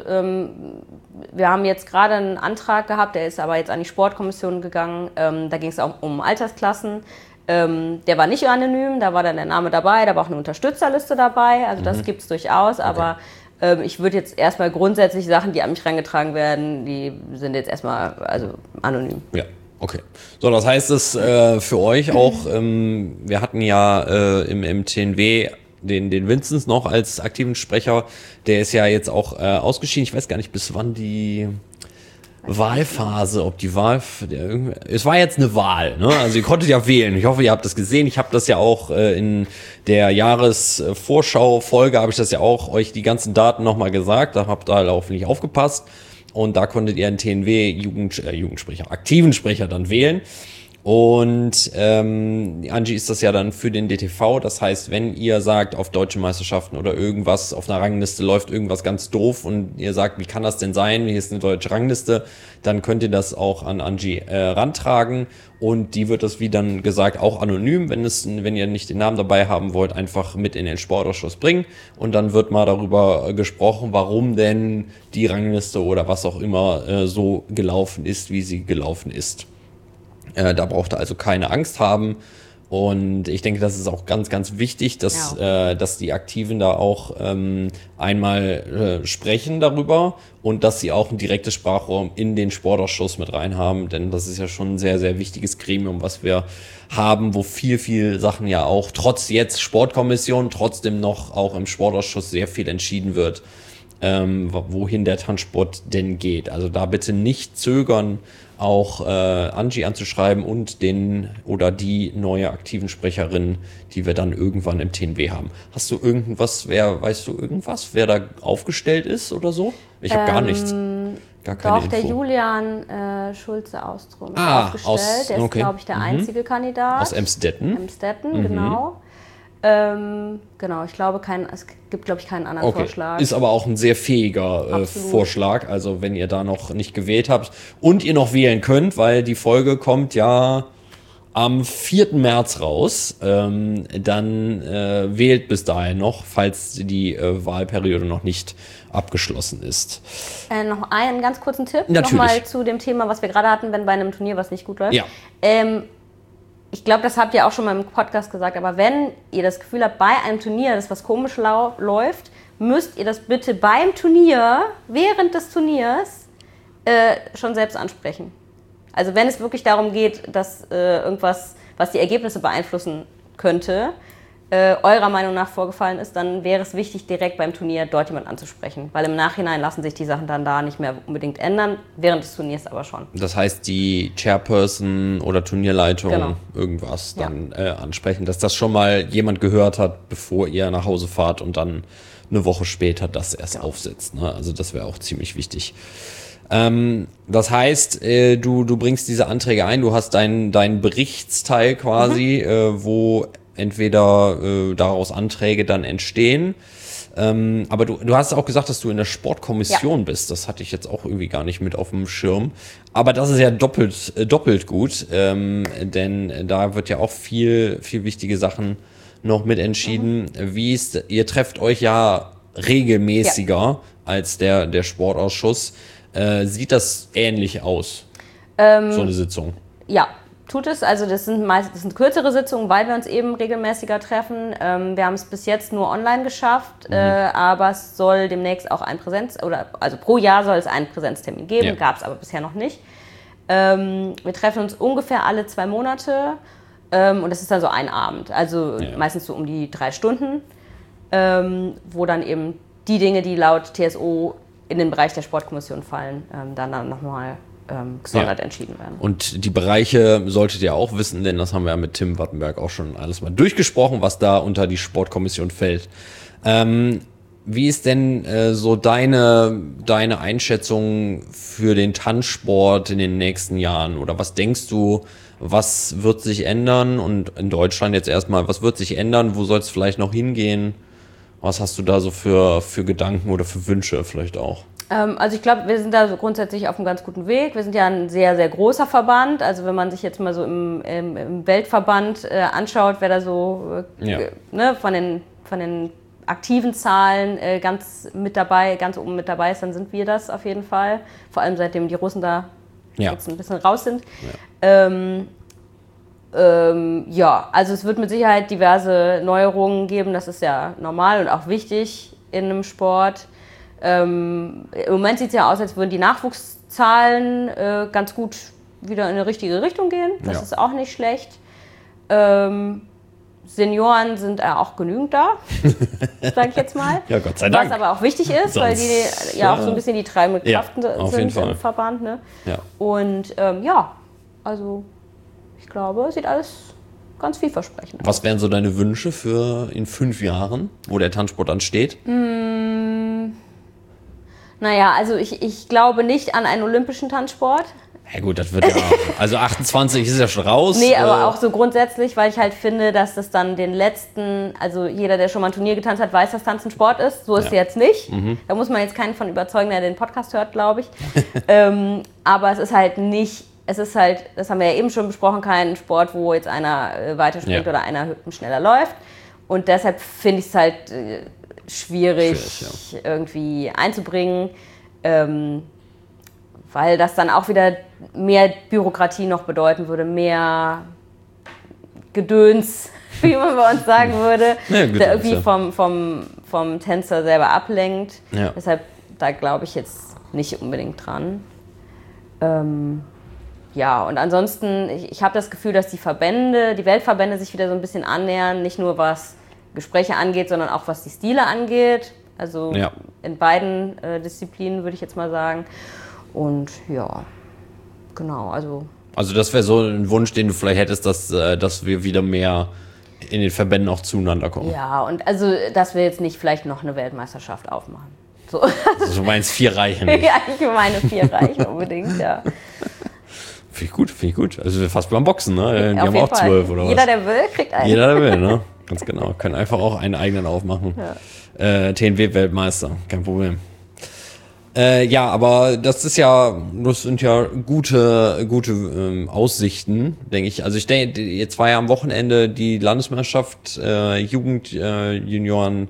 wir haben jetzt gerade einen Antrag gehabt, der ist aber jetzt an die Sportkommission gegangen. Da ging es auch um Altersklassen. Der war nicht anonym, da war dann der Name dabei, da war auch eine Unterstützerliste dabei, also das gibt es durchaus, aber ich würde jetzt erstmal grundsätzlich Sachen, die an mich herangetragen werden, die sind jetzt erstmal anonym. Ja, okay. So, das heißt es für euch auch, wir hatten ja im TNW den Vinzenz noch als aktiven Sprecher, der ist ja jetzt auch ausgeschieden, ich weiß gar nicht, bis wann die Wahlphase, ob die es war jetzt eine Wahl, ne? Also ihr konntet ja wählen. Ich hoffe, ihr habt das gesehen. Ich habe das ja auch in der Jahresvorschau-Folge habe ich das ja auch euch die ganzen Daten nochmal gesagt. Da habt ihr halt auch nicht aufgepasst. Und da konntet ihr einen TNW Jugendsprecher, aktiven Sprecher dann wählen. Und Angie ist das ja dann für den DTV. Das heißt, wenn ihr sagt, auf deutsche Meisterschaften oder irgendwas, auf einer Rangliste läuft irgendwas ganz doof und ihr sagt, wie kann das denn sein, hier ist eine deutsche Rangliste, dann könnt ihr das auch an Angie rantragen. Und die wird das, wie dann gesagt, auch anonym, wenn ihr nicht den Namen dabei haben wollt, einfach mit in den Sportausschuss bringen. Und dann wird mal darüber gesprochen, warum denn die Rangliste oder was auch immer so gelaufen ist, wie sie gelaufen ist. Da braucht ihr also keine Angst haben. Und ich denke, das ist auch ganz, ganz wichtig, dass die Aktiven da auch einmal sprechen darüber und dass sie auch ein direktes Sprachrohr in den Sportausschuss mit rein haben. Denn das ist ja schon ein sehr, sehr wichtiges Gremium, was wir haben, wo viel Sachen ja auch trotz jetzt Sportkommission trotzdem noch auch im Sportausschuss sehr viel entschieden wird. wohin der Tanzsport denn geht. Also da bitte nicht zögern, auch Angie anzuschreiben und den oder die neue aktiven Sprecherin, die wir dann irgendwann im TNW haben. Hast du irgendwas, weißt du irgendwas, wer da aufgestellt ist oder so? Ich habe gar nichts. Gar keine Doch, der Info. Julian Schulze-Austrum ist aufgestellt. Der ist, glaube ich, der einzige Kandidat. Aus Emstetten. Genau. Genau, ich glaube, es gibt, glaube ich, keinen anderen Vorschlag. Ist aber auch ein sehr fähiger Vorschlag. Also wenn ihr da noch nicht gewählt habt und ihr noch wählen könnt, weil die Folge kommt ja am 4. März raus, dann wählt bis dahin noch, falls die Wahlperiode noch nicht abgeschlossen ist. Noch einen ganz kurzen Tipp. Natürlich. Nochmal zu dem Thema, was wir gerade hatten, wenn bei einem Turnier was nicht gut läuft. Ja. Ich glaube, das habt ihr auch schon mal im Podcast gesagt, aber wenn ihr das Gefühl habt, bei einem Turnier, dass was komisch läuft, müsst ihr das bitte beim Turnier, während des Turniers, schon selbst ansprechen. Also wenn es wirklich darum geht, dass irgendwas, was die Ergebnisse beeinflussen könnte, eurer Meinung nach vorgefallen ist, dann wäre es wichtig, direkt beim Turnier dort jemand anzusprechen. Weil im Nachhinein lassen sich die Sachen dann da nicht mehr unbedingt ändern, während des Turniers aber schon. Das heißt, die Chairperson oder Turnierleitung irgendwas dann ansprechen, dass das schon mal jemand gehört hat, bevor ihr nach Hause fahrt und dann eine Woche später das erst aufsetzt. Ne? Also das wäre auch ziemlich wichtig. Das heißt, du bringst diese Anträge ein, du hast deinen Berichtsteil quasi, wo entweder daraus Anträge dann entstehen. Aber du hast auch gesagt, dass du in der Sportkommission bist. Das hatte ich jetzt auch irgendwie gar nicht mit auf dem Schirm. Aber das ist ja doppelt gut, denn da wird ja auch viel wichtige Sachen noch mit entschieden. Ihr trefft euch ja regelmäßiger als der Sportausschuss. Sieht das ähnlich aus, so eine Sitzung? Ja, tut es. Also das sind kürzere Sitzungen, weil wir uns eben regelmäßiger treffen. Wir haben es bis jetzt nur online geschafft, aber es soll demnächst auch also pro Jahr soll es einen Präsenztermin geben, gab es aber bisher noch nicht. Wir treffen uns ungefähr alle 2 Monate und das ist dann so ein Abend, also meistens so um die 3 Stunden, wo dann eben die Dinge, die laut TSO in den Bereich der Sportkommission fallen, dann nochmal gesondert entschieden werden. Und die Bereiche solltet ihr auch wissen, denn das haben wir ja mit Tim Wattenberg auch schon alles mal durchgesprochen, was da unter die Sportkommission fällt. Wie ist denn so deine Einschätzung für den Tanzsport in den nächsten Jahren? Oder was denkst du, was wird sich ändern? Und in Deutschland jetzt erstmal, was wird sich ändern? Wo soll es vielleicht noch hingehen? Was hast du da so für Gedanken oder für Wünsche vielleicht auch? Also ich glaube, wir sind da so grundsätzlich auf einem ganz guten Weg. Wir sind ja ein sehr, sehr großer Verband. Also wenn man sich jetzt mal so im Weltverband anschaut, wer da so von den aktiven Zahlen ganz oben mit dabei ist, dann sind wir das auf jeden Fall. Vor allem seitdem die Russen da jetzt ein bisschen raus sind. Also es wird mit Sicherheit diverse Neuerungen geben, das ist ja normal und auch wichtig in einem Sport. Im Moment sieht es ja aus, als würden die Nachwuchszahlen ganz gut wieder in eine richtige Richtung gehen, das ist auch nicht schlecht. Senioren sind auch genügend da, sage ich jetzt mal. Ja, Gott sei Dank. Was aber auch wichtig ist, weil die auch so ein bisschen die treibende Kraft sind im Verband. Ne? Ja. Und also ich glaube, es sieht alles ganz vielversprechend aus. Was wären so deine Wünsche für in 5 Jahren, wo der Tanzsport ansteht? Naja, also ich glaube nicht an einen olympischen Tanzsport. Ja gut, das wird ja, also 28 ist ja schon raus. Nee, aber auch so grundsätzlich, weil ich halt finde, dass das dann also jeder, der schon mal ein Turnier getanzt hat, weiß, dass Tanzen Sport ist. So ist es jetzt nicht. Da muss man jetzt keinen von überzeugen, der den Podcast hört, glaube ich. Aber es ist halt nicht, das haben wir ja eben schon besprochen, kein Sport, wo jetzt einer weiterspringt oder einer schneller läuft. Und deshalb finde ich es halt schwierig irgendwie einzubringen. Weil das dann auch wieder mehr Bürokratie noch bedeuten würde, mehr Gedöns, wie man bei uns sagen würde, der irgendwie vom Tänzer selber ablenkt. Ja. Deshalb, da glaube ich jetzt nicht unbedingt dran. Und ansonsten, ich habe das Gefühl, dass die Weltverbände sich wieder so ein bisschen annähern, nicht nur was Gespräche angeht, sondern auch was die Stile angeht. Also in beiden Disziplinen würde ich jetzt mal sagen. Und ja, genau, Also das wäre so ein Wunsch, den du vielleicht hättest, dass wir wieder mehr in den Verbänden auch zueinander kommen. Ja, und also, dass wir jetzt nicht vielleicht noch eine Weltmeisterschaft aufmachen. So. Also du meinst 4 reichen nicht. Ja, ich meine 4 reichen unbedingt, ja. Finde ich gut. Also wir fast beim Boxen, ne? Die Auf haben jeden auch 12 Fall. oder was? Jeder, der will, kriegt einen. Jeder, der will, ne? Ganz genau. Können einfach auch einen eigenen aufmachen. Ja. TNW-Weltmeister, kein Problem. Ja, aber das sind ja gute Aussichten, denke ich. Also ich denke, jetzt war ja am Wochenende die Landesmeisterschaft Jugend Junioren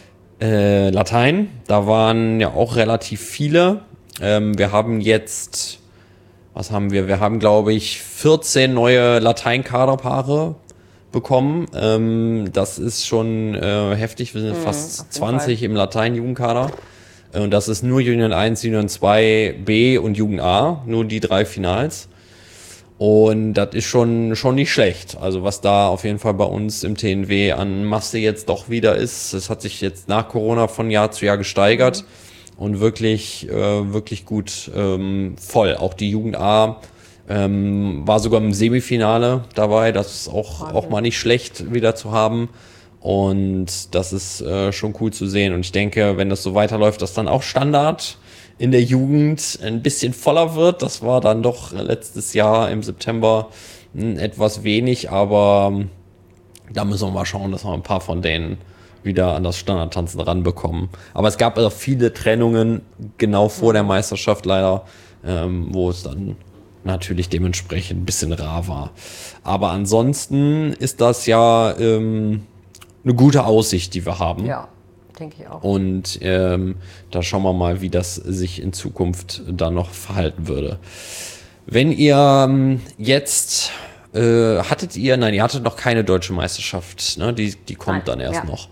Latein. Da waren ja auch relativ viele. Wir haben jetzt, was haben wir? Wir haben, glaube ich, 14 neue Latein-Kaderpaare bekommen. Das ist schon heftig. Wir sind fast 20 im Latein-Jugendkader. Und das ist nur Junioren 1, Junioren 2, B und Jugend A, nur die 3 Finals. Und das ist schon nicht schlecht. Also was da auf jeden Fall bei uns im TNW an Masse jetzt doch wieder ist, das hat sich jetzt nach Corona von Jahr zu Jahr gesteigert und wirklich gut voll. Auch die Jugend A war sogar im Semifinale dabei. Das ist auch mal nicht schlecht wieder zu haben. Und das ist schon cool zu sehen. Und ich denke, wenn das so weiterläuft, dass dann auch Standard in der Jugend ein bisschen voller wird. Das war dann doch letztes Jahr im September etwas wenig, aber da müssen wir mal schauen, dass wir ein paar von denen wieder an das Standardtanzen ranbekommen. Aber es gab auch viele Trennungen genau vor der Meisterschaft leider, wo es dann natürlich dementsprechend ein bisschen rar war. Aber ansonsten ist das ja eine gute Aussicht, die wir haben. Ja, denke ich auch. Und da schauen wir mal, wie das sich in Zukunft dann noch verhalten würde. Wenn ihr jetzt ihr hattet noch keine deutsche Meisterschaft, ne? Die kommt dann erst noch.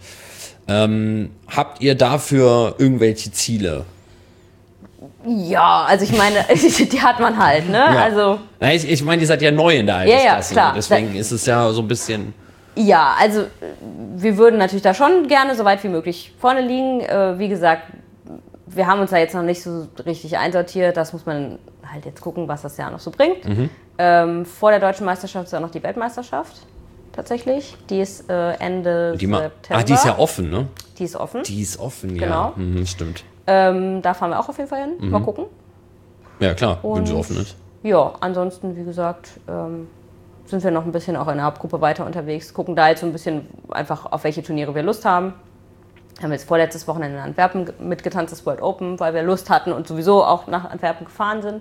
Habt ihr dafür irgendwelche Ziele? Ja, also ich meine, die hat man halt, ne? Ja. Also Ich meine, ihr seid ja neu in der Altersklasse. klar. Deswegen ist es ja so ein bisschen... Ja, also wir würden natürlich da schon gerne so weit wie möglich vorne liegen. Wie gesagt, wir haben uns da jetzt noch nicht so richtig einsortiert. Das muss man halt jetzt gucken, was das Jahr noch so bringt. Vor der Deutschen Meisterschaft ist auch noch die Weltmeisterschaft tatsächlich. Die ist Ende September. Die ist ja offen, ne? Die ist offen. Die ist offen, Genau. ja. Stimmt. Da fahren wir auch auf jeden Fall hin. Mal gucken. Ja, klar, wenn Und sie offen ist. Ja, ansonsten, wie gesagt, sind wir noch ein bisschen auch in der Hauptgruppe weiter unterwegs. Gucken da jetzt so ein bisschen einfach, auf welche Turniere wir Lust haben. Haben jetzt vorletztes Wochenende in Antwerpen mitgetanzt, das World Open, weil wir Lust hatten und sowieso auch nach Antwerpen gefahren sind.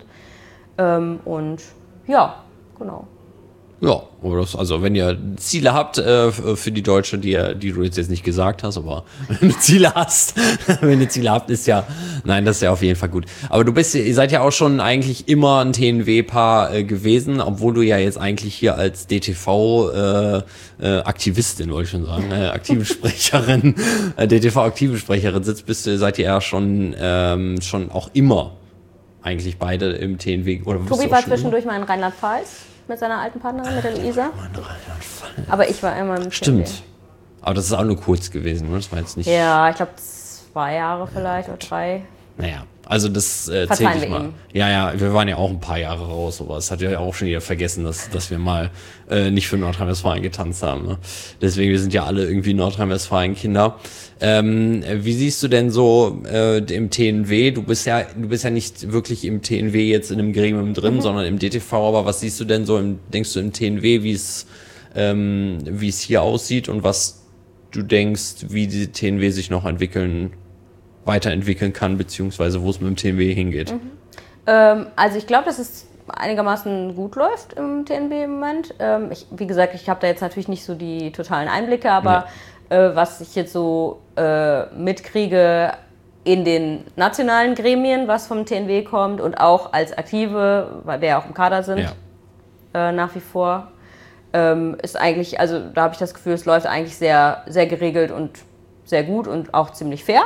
Und ja, genau. Ja, also wenn ihr Ziele habt für die Deutsche, die du jetzt nicht gesagt hast, aber wenn du Ziele hast, ist ja, nein, das ist ja auf jeden Fall gut. Aber ihr seid ja auch schon eigentlich immer ein TNW-Paar gewesen, obwohl du ja jetzt eigentlich hier als DTV Aktivistin, wollte ich schon sagen, aktive Sprecherin, DTV-aktive Sprecherin seid ihr ja schon auch immer eigentlich beide im TNW. Oder Tobi war zwischendurch mal in Rheinland-Pfalz. Mit seiner alten Partnerin, mit der Luisa. Aber ich war immer im Stimmt. TNW. Aber das ist auch nur kurz gewesen, ne? Das war jetzt nicht... Ja, ich glaube 2 Jahre vielleicht oder 3. Naja, also das zähle ich mal. Ja, wir waren ja auch ein paar Jahre raus, aber es hat ja auch schon jeder vergessen, dass wir mal nicht für Nordrhein-Westfalen getanzt haben. Ne? Deswegen, wir sind ja alle irgendwie Nordrhein-Westfalen-Kinder. Wie siehst du denn so im TNW? Du bist ja nicht wirklich im TNW jetzt in einem Gremium drin, sondern im DTV. Aber was siehst du denn so denkst du im TNW, wie es hier aussieht und was du denkst, wie die TNW sich noch weiterentwickeln kann, beziehungsweise wo es mit dem TNW hingeht? Also ich glaube, dass es einigermaßen gut läuft im TNW im Moment. Wie gesagt, ich habe da jetzt natürlich nicht so die totalen Einblicke, aber was ich jetzt so mitkriege in den nationalen Gremien, was vom TNW kommt und auch als Aktive, weil wir ja auch im Kader sind, nach wie vor, ist eigentlich, also da habe ich das Gefühl, es läuft eigentlich sehr, sehr geregelt und sehr gut und auch ziemlich fair.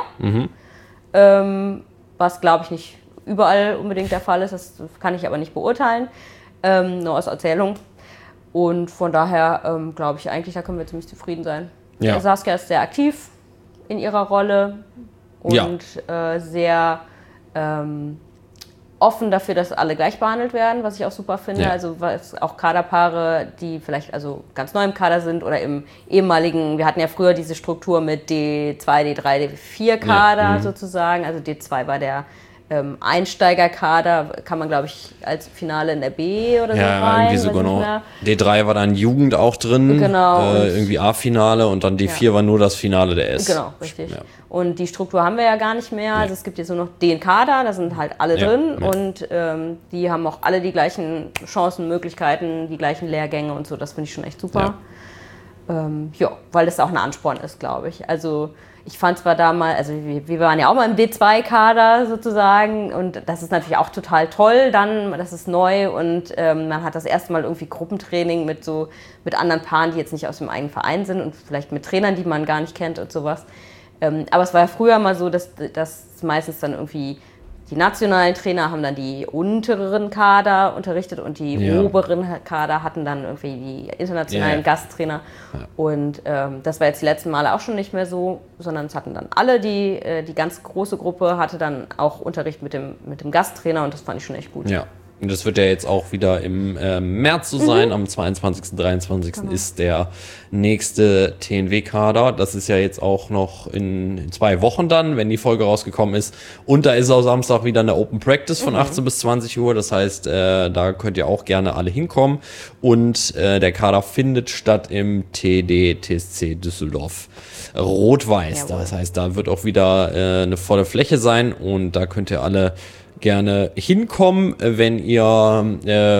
Was, glaube ich, nicht überall unbedingt der Fall ist, das kann ich aber nicht beurteilen, nur aus Erzählung. Und von daher glaube ich eigentlich, da können wir ziemlich zufrieden sein. Ja. Saskia ist sehr aktiv in ihrer Rolle und sehr offen dafür, dass alle gleich behandelt werden, was ich auch super finde. Ja. Also was auch Kaderpaare, die vielleicht also ganz neu im Kader sind oder im ehemaligen, wir hatten ja früher diese Struktur mit D2, D3, D4 Kader sozusagen. Also D2 war der Einsteigerkader, kann man glaube ich als Finale in der B oder so rein. Irgendwie so genau. D3 war dann Jugend auch drin, genau, irgendwie A-Finale und dann D4 war nur das Finale der S. Genau, richtig. Ja. Und die Struktur haben wir ja gar nicht mehr. Also es gibt jetzt nur noch den Kader, da sind halt alle drin und die haben auch alle die gleichen Chancen, Möglichkeiten, die gleichen Lehrgänge und so. Das finde ich schon echt super. Weil das auch ein Ansporn ist, glaube ich. Also ich fand zwar damals, also wir waren ja auch mal im D2-Kader sozusagen und das ist natürlich auch total toll dann, das ist neu und man hat das erste Mal irgendwie Gruppentraining mit anderen Paaren, die jetzt nicht aus dem eigenen Verein sind und vielleicht mit Trainern, die man gar nicht kennt und sowas. Aber es war ja früher mal so, dass meistens dann irgendwie die nationalen Trainer haben dann die unteren Kader unterrichtet und die oberen Kader hatten dann irgendwie die internationalen Gasttrainer. Ja. Und das war jetzt die letzten Male auch schon nicht mehr so, sondern es hatten dann alle, die ganz große Gruppe hatte dann auch Unterricht mit dem Gasttrainer und das fand ich schon echt gut. Ja. Und das wird ja jetzt auch wieder im März so sein. Am 22., 23. ist der nächste TNW-Kader. Das ist ja jetzt auch noch in 2 Wochen dann, wenn die Folge rausgekommen ist. Und da ist auch Samstag wieder eine Open Practice von 18 bis 20 Uhr. Das heißt, da könnt ihr auch gerne alle hinkommen. Und der Kader findet statt im TSC Düsseldorf Rot-Weiß. Das heißt, da wird auch wieder eine volle Fläche sein und da könnt ihr alle gerne hinkommen, wenn ihr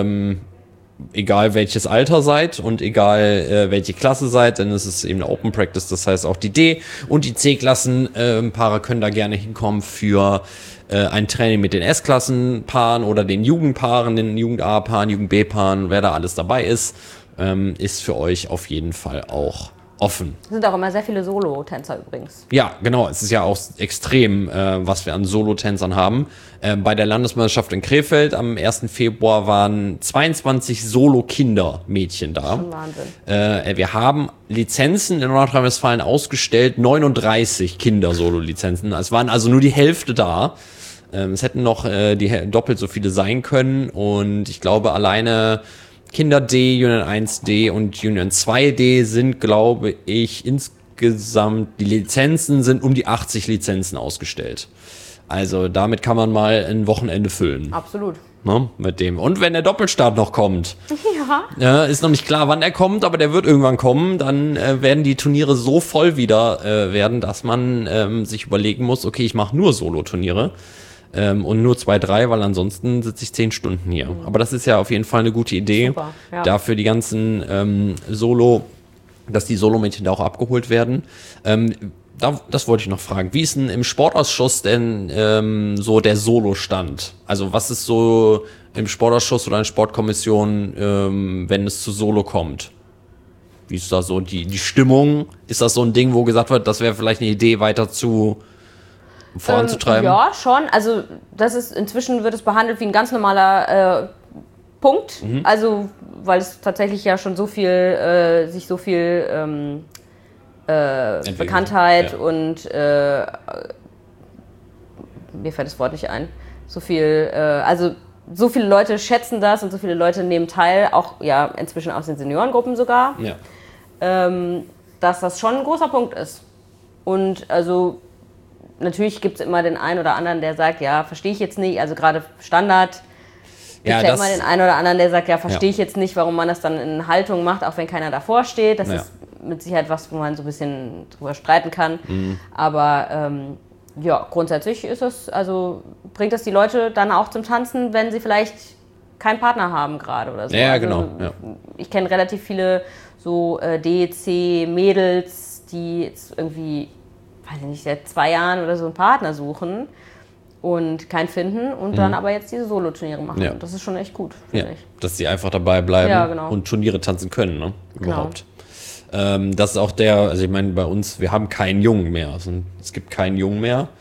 egal welches Alter seid und egal welche Klasse seid, denn es ist eben eine Open Practice, das heißt auch die D- und die C-Klassen-Paare können da gerne hinkommen für ein Training mit den S-Klassen-Paaren oder den Jugendpaaren, den Jugend-A-Paaren, Jugend-B-Paaren, wer da alles dabei ist für euch auf jeden Fall auch offen. Es sind auch immer sehr viele Solo-Tänzer übrigens. Ja, genau. Es ist ja auch extrem, was wir an Solo-Tänzern haben. Bei der Landesmeisterschaft in Krefeld am 1. Februar waren 22 Solo-Kinder-Mädchen da. Schon Wahnsinn. Wir haben Lizenzen in Nordrhein-Westfalen ausgestellt, 39 Kinder-Solo-Lizenzen. Es waren also nur die Hälfte da. Es hätten noch doppelt so viele sein können und ich glaube alleine Kinder D, Union 1D und Union 2D sind, glaube ich, insgesamt, die Lizenzen sind um die 80 Lizenzen ausgestellt. Also damit kann man mal ein Wochenende füllen. Absolut. Ne, mit dem. Und wenn der Doppelstart noch kommt. Ja. Ist noch nicht klar, wann er kommt, aber der wird irgendwann kommen. Dann werden die Turniere so voll wieder werden, dass man sich überlegen muss, okay, ich mache nur Solo-Turniere. Und nur 2, 3, weil ansonsten sitze ich 10 Stunden hier. Aber das ist ja auf jeden Fall eine gute Idee. Super, ja. Dafür die ganzen dass die Solo-Mädchen da auch abgeholt werden. Das wollte ich noch fragen. Wie ist denn im Sportausschuss denn so der Solo-Stand? Also was ist so im Sportausschuss oder in Sportkommission, wenn es zu Solo kommt? Wie ist da so die Stimmung? Ist das so ein Ding, wo gesagt wird, das wäre vielleicht eine Idee, weiter voranzutreiben? Ja, schon. Also inzwischen wird es behandelt wie ein ganz normaler Punkt. Also weil es tatsächlich ja schon sich so viel Bekanntheit und mir fällt das Wort nicht ein. So viele Leute schätzen das und so viele Leute nehmen teil, auch ja inzwischen aus den Seniorengruppen sogar, dass das schon ein großer Punkt ist. Und also natürlich gibt es immer den einen oder anderen, der sagt, ja, verstehe ich jetzt nicht, also gerade Standard gibt es ja immer den einen oder anderen, der sagt, ja, verstehe ich jetzt nicht, warum man das dann in Haltung macht, auch wenn keiner davor steht. Das ist mit Sicherheit was, wo man so ein bisschen drüber streiten kann. Aber grundsätzlich ist es, also bringt das die Leute dann auch zum Tanzen, wenn sie vielleicht keinen Partner haben gerade oder so. Ja, also, genau. Ja. Ich kenne relativ viele so DEC-Mädels, die jetzt irgendwie, weiß ich nicht, seit 2 Jahren oder so einen Partner suchen und keinen finden und dann aber jetzt diese Solo-Turniere machen. Ja. Und das ist schon echt gut, finde ich. Dass sie einfach dabei bleiben und Turniere tanzen können, ne? Überhaupt. Das ist auch also ich meine, bei uns, wir haben keinen Jungen mehr. Also, es gibt keinen Jungen mehr.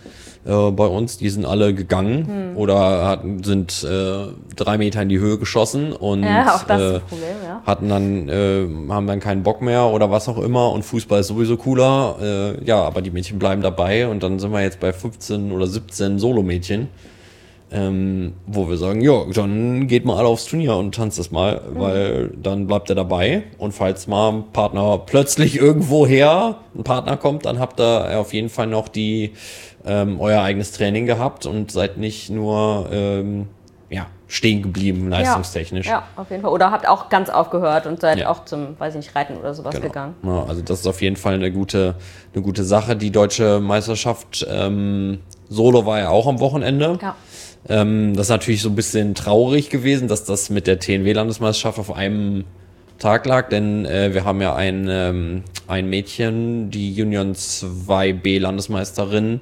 bei uns, die sind alle gegangen oder sind 3 Meter in die Höhe geschossen und Ja, auch das ist das Problem, ja. haben dann keinen Bock mehr oder was auch immer und Fußball ist sowieso cooler. Ja, aber die Mädchen bleiben dabei und dann sind wir jetzt bei 15 oder 17 Solomädchen, wo wir sagen, ja, dann geht mal alle aufs Turnier und tanzt das mal, weil dann bleibt er dabei und falls mal ein Partner plötzlich irgendwoher ein Partner kommt, dann habt ihr auf jeden Fall noch euer eigenes Training gehabt und seid nicht nur stehen geblieben leistungstechnisch. Ja, auf jeden Fall. Oder habt auch ganz aufgehört und seid Ja. auch zum, weiß ich nicht, Reiten oder sowas gegangen. Ja, also das ist auf jeden Fall eine gute Sache. Die deutsche Meisterschaft Solo war ja auch am Wochenende. Ja. Das ist natürlich so ein bisschen traurig gewesen, dass das mit der TNW-Landesmeisterschaft auf einem Tag lag, denn wir haben ja ein Mädchen, die Union 2B Landesmeisterin,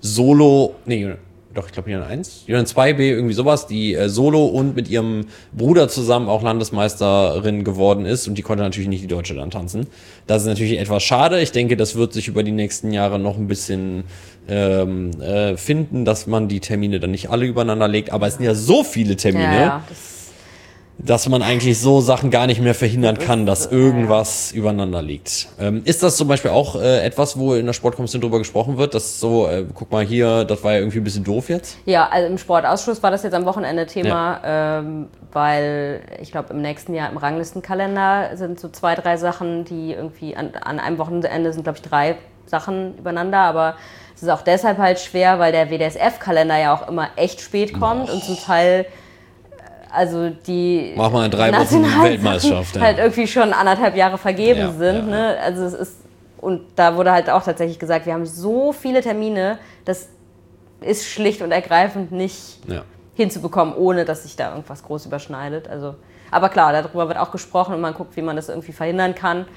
ich glaube Union 1, Union 2B, irgendwie sowas, die Solo und mit ihrem Bruder zusammen auch Landesmeisterin geworden ist und die konnte natürlich nicht die Deutsche dann tanzen. Das ist natürlich etwas schade. Ich denke, das wird sich über die nächsten Jahre noch ein bisschen finden, dass man die Termine dann nicht alle übereinander legt, aber es sind ja so viele Termine. Ja, Dass man eigentlich so Sachen gar nicht mehr verhindern kann, dass irgendwas übereinander liegt. Ist das zum Beispiel auch etwas, wo in der Sportkommission drüber gesprochen wird, dass so, guck mal hier, das war ja irgendwie ein bisschen doof jetzt? Ja, also im Sportausschuss war das jetzt am Wochenende Thema, weil ich glaube im nächsten Jahr im Ranglistenkalender sind so 2, 3 Sachen, die irgendwie an einem Wochenende sind, glaube ich, 3 Sachen übereinander, aber es ist auch deshalb halt schwer, weil der WDSF-Kalender ja auch immer echt spät kommt und zum Teil also die Mach mal in 3 Wochen Weltmeisterschaft. Halt irgendwie schon 1,5 Jahre vergeben sind. Ja. Ne? Also es ist, und da wurde halt auch tatsächlich gesagt, wir haben so viele Termine, das ist schlicht und ergreifend nicht hinzubekommen, ohne dass sich da irgendwas groß überschneidet. Also, aber klar, darüber wird auch gesprochen und man guckt, wie man das irgendwie verhindern kann.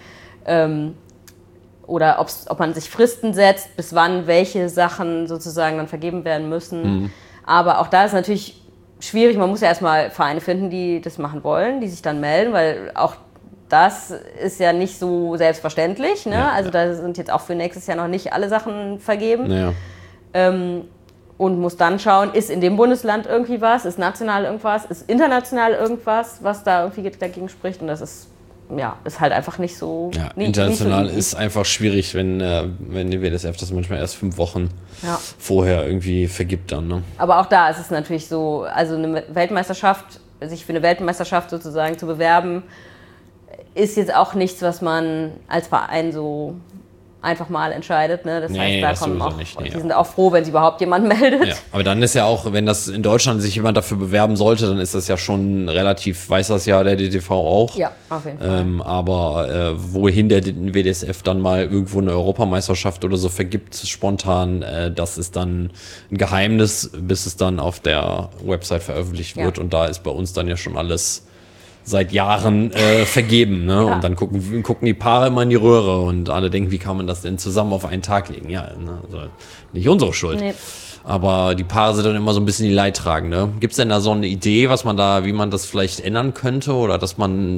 Oder ob man sich Fristen setzt, bis wann welche Sachen sozusagen dann vergeben werden müssen. Aber auch da ist natürlich schwierig, man muss ja erstmal Vereine finden, die das machen wollen, die sich dann melden, weil auch das ist ja nicht so selbstverständlich. Ne? Also da sind jetzt auch für nächstes Jahr noch nicht alle Sachen vergeben. Ja. Und muss dann schauen, ist in dem Bundesland irgendwie was, ist national irgendwas, ist international irgendwas, was da irgendwie dagegen spricht. Und das ist halt einfach nicht so. Ja, international nicht so ist einfach schwierig, wenn die WDSF das manchmal erst 5 Wochen vorher irgendwie vergibt dann. Ne? Aber auch da ist es natürlich so, also eine Weltmeisterschaft, sich für eine Weltmeisterschaft sozusagen zu bewerben, ist jetzt auch nichts, was man als Verein so einfach mal entscheidet. Ne? Das heißt, da kommen auch, die sind auch froh, wenn sich überhaupt jemand meldet. Ja, aber dann ist ja auch, wenn das in Deutschland sich jemand dafür bewerben sollte, dann ist das ja schon relativ, weiß das ja der DTV auch. Ja, auf jeden Fall. Aber wohin der WDSF dann mal irgendwo eine Europameisterschaft oder so vergibt, spontan, das ist dann ein Geheimnis, bis es dann auf der Website veröffentlicht wird. Und da ist bei uns dann ja schon alles seit Jahren vergeben, ne? Und dann gucken die Paare immer in die Röhre und alle denken, wie kann man das denn zusammen auf einen Tag legen? Ja, ne? Also nicht unsere Schuld. Nee. Aber die Paare sind dann immer so ein bisschen die Leidtragende. Gibt es denn da so eine Idee, wie man das vielleicht ändern könnte oder dass man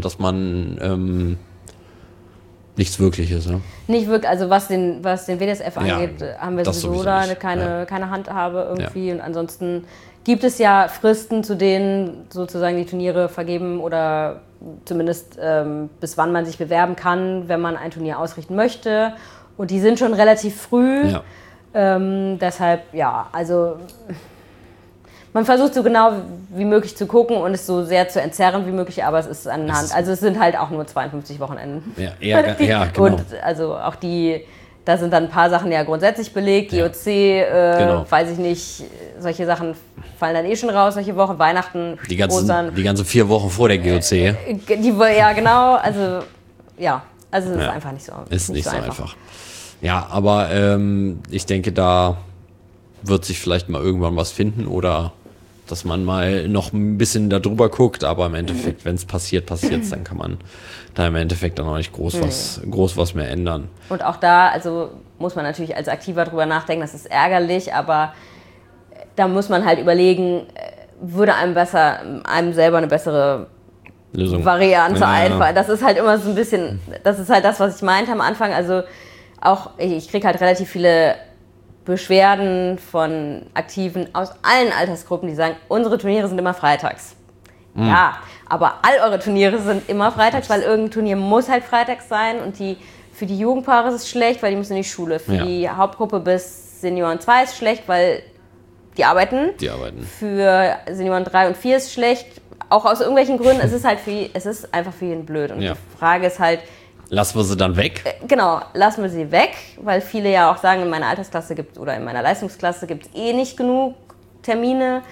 nichts Wirkliches, ne? Nicht wirklich, also was den WDSF angeht, haben wir sowieso da keine Handhabe irgendwie und ansonsten gibt es ja Fristen, zu denen sozusagen die Turniere vergeben oder zumindest bis wann man sich bewerben kann, wenn man ein Turnier ausrichten möchte. Und die sind schon relativ früh. Ja. Deshalb, also man versucht so genau wie möglich zu gucken und es so sehr zu entzerren wie möglich, aber es ist anhand. Also es sind halt auch nur 52 Wochenenden. Ja, genau. Und also auch da sind dann ein paar Sachen ja grundsätzlich belegt, GOC, weiß ich nicht, solche Sachen fallen dann schon raus, solche Wochen, Weihnachten, Ostern. Die ganzen 4 Wochen vor der GOC. Ja, genau, also es ist einfach nicht so. Ist nicht so einfach. Ja, aber ich denke, da wird sich vielleicht mal irgendwann was finden oder dass man mal noch ein bisschen da drüber guckt, aber im Endeffekt, wenn es passiert, dann kann man da im Endeffekt dann auch nicht groß was mehr ändern. Und auch da, also muss man natürlich als Aktiver drüber nachdenken, das ist ärgerlich, aber da muss man halt überlegen, würde einem selber eine bessere Variante einfallen. Das ist halt immer so ein bisschen, das ist halt das, was ich meinte am Anfang, also auch, ich kriege halt relativ viele Beschwerden von Aktiven aus allen Altersgruppen, die sagen, unsere Turniere sind immer freitags. Ja, aber all eure Turniere sind immer freitags, weil irgendein Turnier muss halt freitags sein und für die Jugendpaare ist es schlecht, weil die müssen in die Schule. Für die Hauptgruppe bis Senioren 2 ist schlecht, weil die arbeiten. Für Senioren 3 und 4 ist schlecht, auch aus irgendwelchen Gründen. Es ist einfach für jeden blöd. Und die Frage ist halt, lassen wir sie dann weg? Genau, lassen wir sie weg, weil viele ja auch sagen, in meiner Altersklasse oder in meiner Leistungsklasse gibt es eh nicht genug Termine.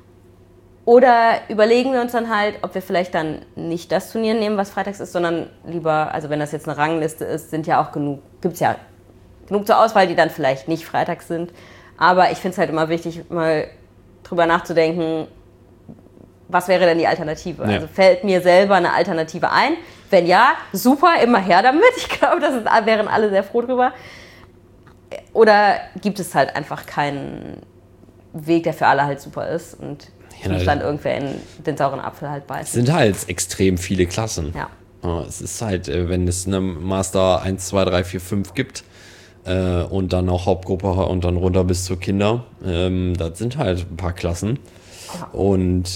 Oder überlegen wir uns dann halt, ob wir vielleicht dann nicht das Turnier nehmen, was freitags ist, sondern lieber, also wenn das jetzt eine Rangliste ist, gibt es ja genug zur Auswahl, die dann vielleicht nicht freitags sind. Aber ich finde es halt immer wichtig, mal drüber nachzudenken, was wäre denn die Alternative? Ja. Also fällt mir selber eine Alternative ein? Wenn ja, super, immer her damit. Ich glaube, wären alle sehr froh drüber. Oder gibt es halt einfach keinen Weg, der für alle halt super ist und muss dann irgendwer in den sauren Apfel halt beißen. Es sind halt extrem viele Klassen. Ja. Es ist halt, wenn es eine Master 1, 2, 3, 4, 5 gibt und dann auch Hauptgruppe und dann runter bis zur Kinder, das sind halt ein paar Klassen. Ja. Und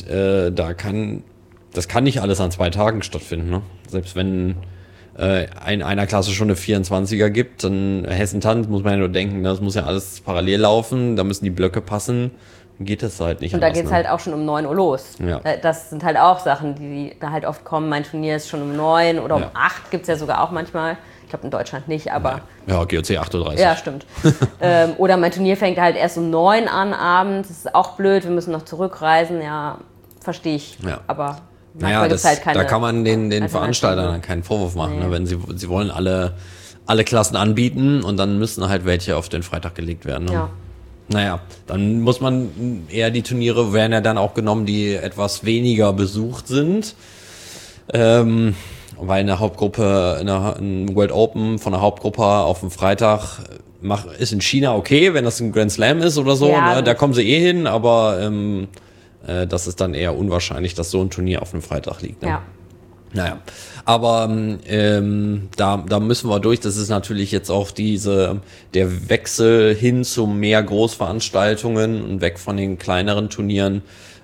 das kann nicht alles an 2 Tagen stattfinden. Ne? Selbst wenn in einer Klasse schon eine 24er gibt, dann Hessen-Tanz muss man ja nur denken, das muss ja alles parallel laufen, da müssen die Blöcke passen, dann geht das halt nicht. Und da geht es halt auch schon um 9 Uhr los. Ja. Das sind halt auch Sachen, die da halt oft kommen. Mein Turnier ist schon um 9 oder um 8 gibt es ja sogar auch manchmal. Ich glaube in Deutschland nicht, aber... Ja, GOC 8:30 Uhr. Ja, stimmt. Oder mein Turnier fängt halt erst um 9 an abends. Das ist auch blöd, wir müssen noch zurückreisen. Ja, verstehe ich. Ja. Aber naja, halt da kann man den Veranstaltern keinen Vorwurf machen. Ne? Wenn sie wollen alle Klassen anbieten und dann müssen halt welche auf den Freitag gelegt werden. Ne? Ja. Naja, dann muss man eher die Turniere werden ja dann auch genommen, die etwas weniger besucht sind. Weil eine Hauptgruppe, ein World Open von einer Hauptgruppe auf dem Freitag ist in China okay, wenn das ein Grand Slam ist oder so. Ja, ne? Da kommen sie eh hin, aber das ist dann eher unwahrscheinlich, dass so ein Turnier auf einem Freitag liegt. Ne? Ja. Naja, aber da müssen wir durch. Das ist natürlich jetzt auch der Wechsel hin zu mehr Großveranstaltungen und weg von den kleineren Turnieren.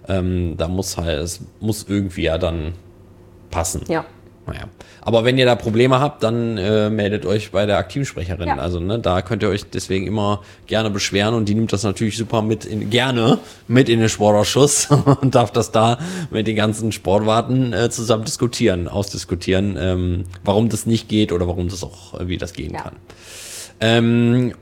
Es muss irgendwie ja dann passen. Ja. Naja. Aber wenn ihr da Probleme habt, dann meldet euch bei der Aktivsprecherin. Ja. Also da könnt ihr euch deswegen immer gerne beschweren und die nimmt das natürlich super gerne mit in den Sportausschuss und darf das da mit den ganzen Sportwarten zusammen ausdiskutieren, warum das nicht geht oder warum das auch wie das gehen kann.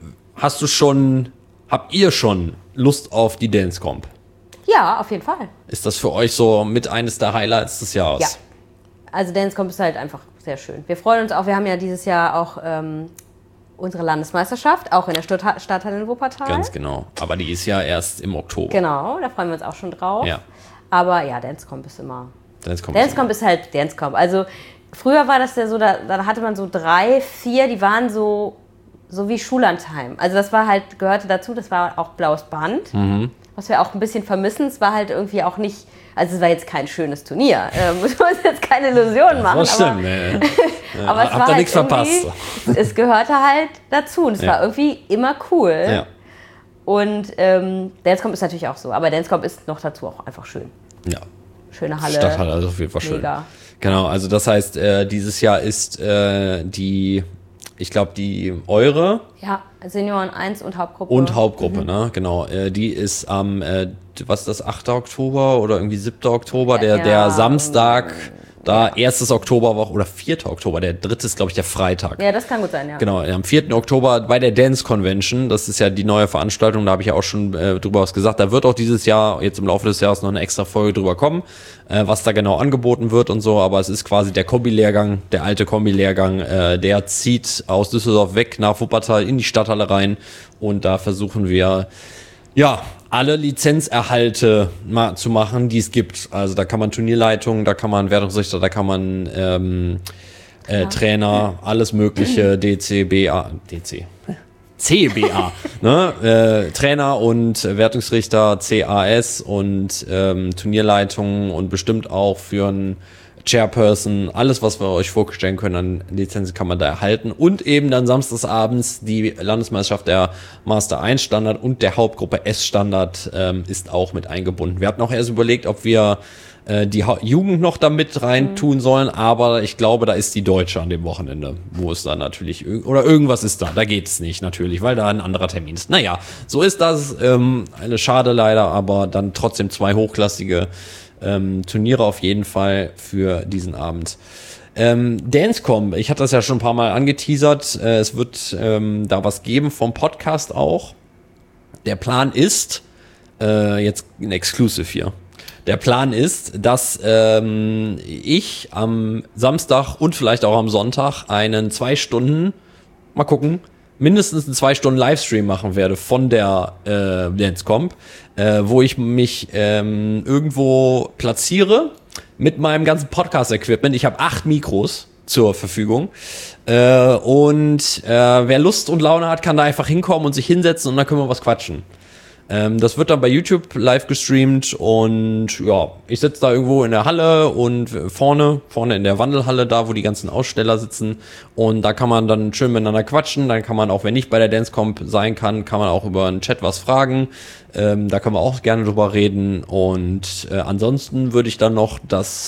Habt ihr schon Lust auf die Dance Comp? Ja, auf jeden Fall. Ist das für euch so mit eines der Highlights des Jahres? Ja. Also Dance Comp ist halt einfach sehr schön. Wir freuen uns auch, wir haben ja dieses Jahr auch unsere Landesmeisterschaft, auch in der Stadthalle in Wuppertal. Ganz genau, aber die ist ja erst im Oktober. Genau, da freuen wir uns auch schon drauf. Ja. Aber ja, Dance Comp ist immer... Dance Comp ist halt Dance Comp. Also früher war das ja so, da hatte man so 3, 4, die waren so wie Schullandheim. Also das gehörte dazu, das war auch blaues Band. Mhm. Was wir auch ein bisschen vermissen, es war halt irgendwie auch nicht... Also es war jetzt kein schönes Turnier, muss man uns jetzt keine Illusionen machen. Das stimmt, aber es war halt nichts verpasst. Es gehörte halt dazu und es war irgendwie immer cool. Ja. Und Dance Comp ist natürlich auch so, aber Dance Comp ist noch dazu auch einfach schön. Ja. Schöne Halle. Stadthalle, also auf jeden Fall schön. Mega. Genau, also das heißt, dieses Jahr ist die eure. Ja, Senioren 1 und Hauptgruppe. Und Hauptgruppe, ne, genau. Die ist am, was ist das, 8. Oktober oder irgendwie 7. Oktober, der Samstag, da 1. Oktoberwoche oder 4. Oktober, der 3. ist, glaube ich, der Freitag. Ja, das kann gut sein, ja. Genau, am 4. Oktober bei der Dance Convention, das ist ja die neue Veranstaltung, da habe ich ja auch schon drüber was gesagt, da wird auch dieses Jahr, jetzt im Laufe des Jahres noch eine extra Folge drüber kommen, was da genau angeboten wird und so, aber es ist quasi der Kombi-Lehrgang, der alte Kombi-Lehrgang, der zieht aus Düsseldorf weg nach Wuppertal in die Stadthalle rein und da versuchen wir, ja, alle Lizenzerhalte zu machen, die es gibt. Also da kann man Turnierleitung, da kann man Wertungsrichter, da kann man Trainer, alles mögliche, CBA, ne? Trainer und Wertungsrichter, CAS und Turnierleitungen und bestimmt auch für ein Chairperson, alles, was wir euch vorstellen können an Lizenzen, kann man da erhalten. Und eben dann samstagsabends die Landesmeisterschaft der Master 1 Standard und der Hauptgruppe S Standard ist auch mit eingebunden. Wir hatten auch erst überlegt, ob wir die Jugend noch da mit rein tun sollen, aber ich glaube, da ist die Deutsche an dem Wochenende, wo es dann natürlich, oder irgendwas ist da geht es nicht natürlich, weil da ein anderer Termin ist. Naja, so ist das, eine Schade leider, aber dann trotzdem 2 hochklassige Turniere auf jeden Fall für diesen Abend. Dancecom, ich hatte das ja schon ein paar Mal angeteasert, es wird da was geben vom Podcast auch. Der Plan ist, jetzt ein Exclusive hier, der Plan ist, dass ich am Samstag und vielleicht auch am Sonntag einen 2 Stunden, mal gucken, mindestens einen 2 Stunden Livestream machen werde von der Dancecom, wo ich mich irgendwo platziere mit meinem ganzen Podcast-Equipment. Ich habe 8 Mikros zur Verfügung. Und wer Lust und Laune hat, kann da einfach hinkommen und sich hinsetzen und dann können wir was quatschen. Das wird dann bei YouTube live gestreamt und ja, ich sitze da irgendwo in der Halle und vorne in der Wandelhalle, da wo die ganzen Aussteller sitzen, und da kann man dann schön miteinander quatschen. Dann kann man auch, wenn nicht bei der Dancecom sein kann man auch über einen Chat was fragen. Da können wir auch gerne drüber reden, und ansonsten würde ich dann noch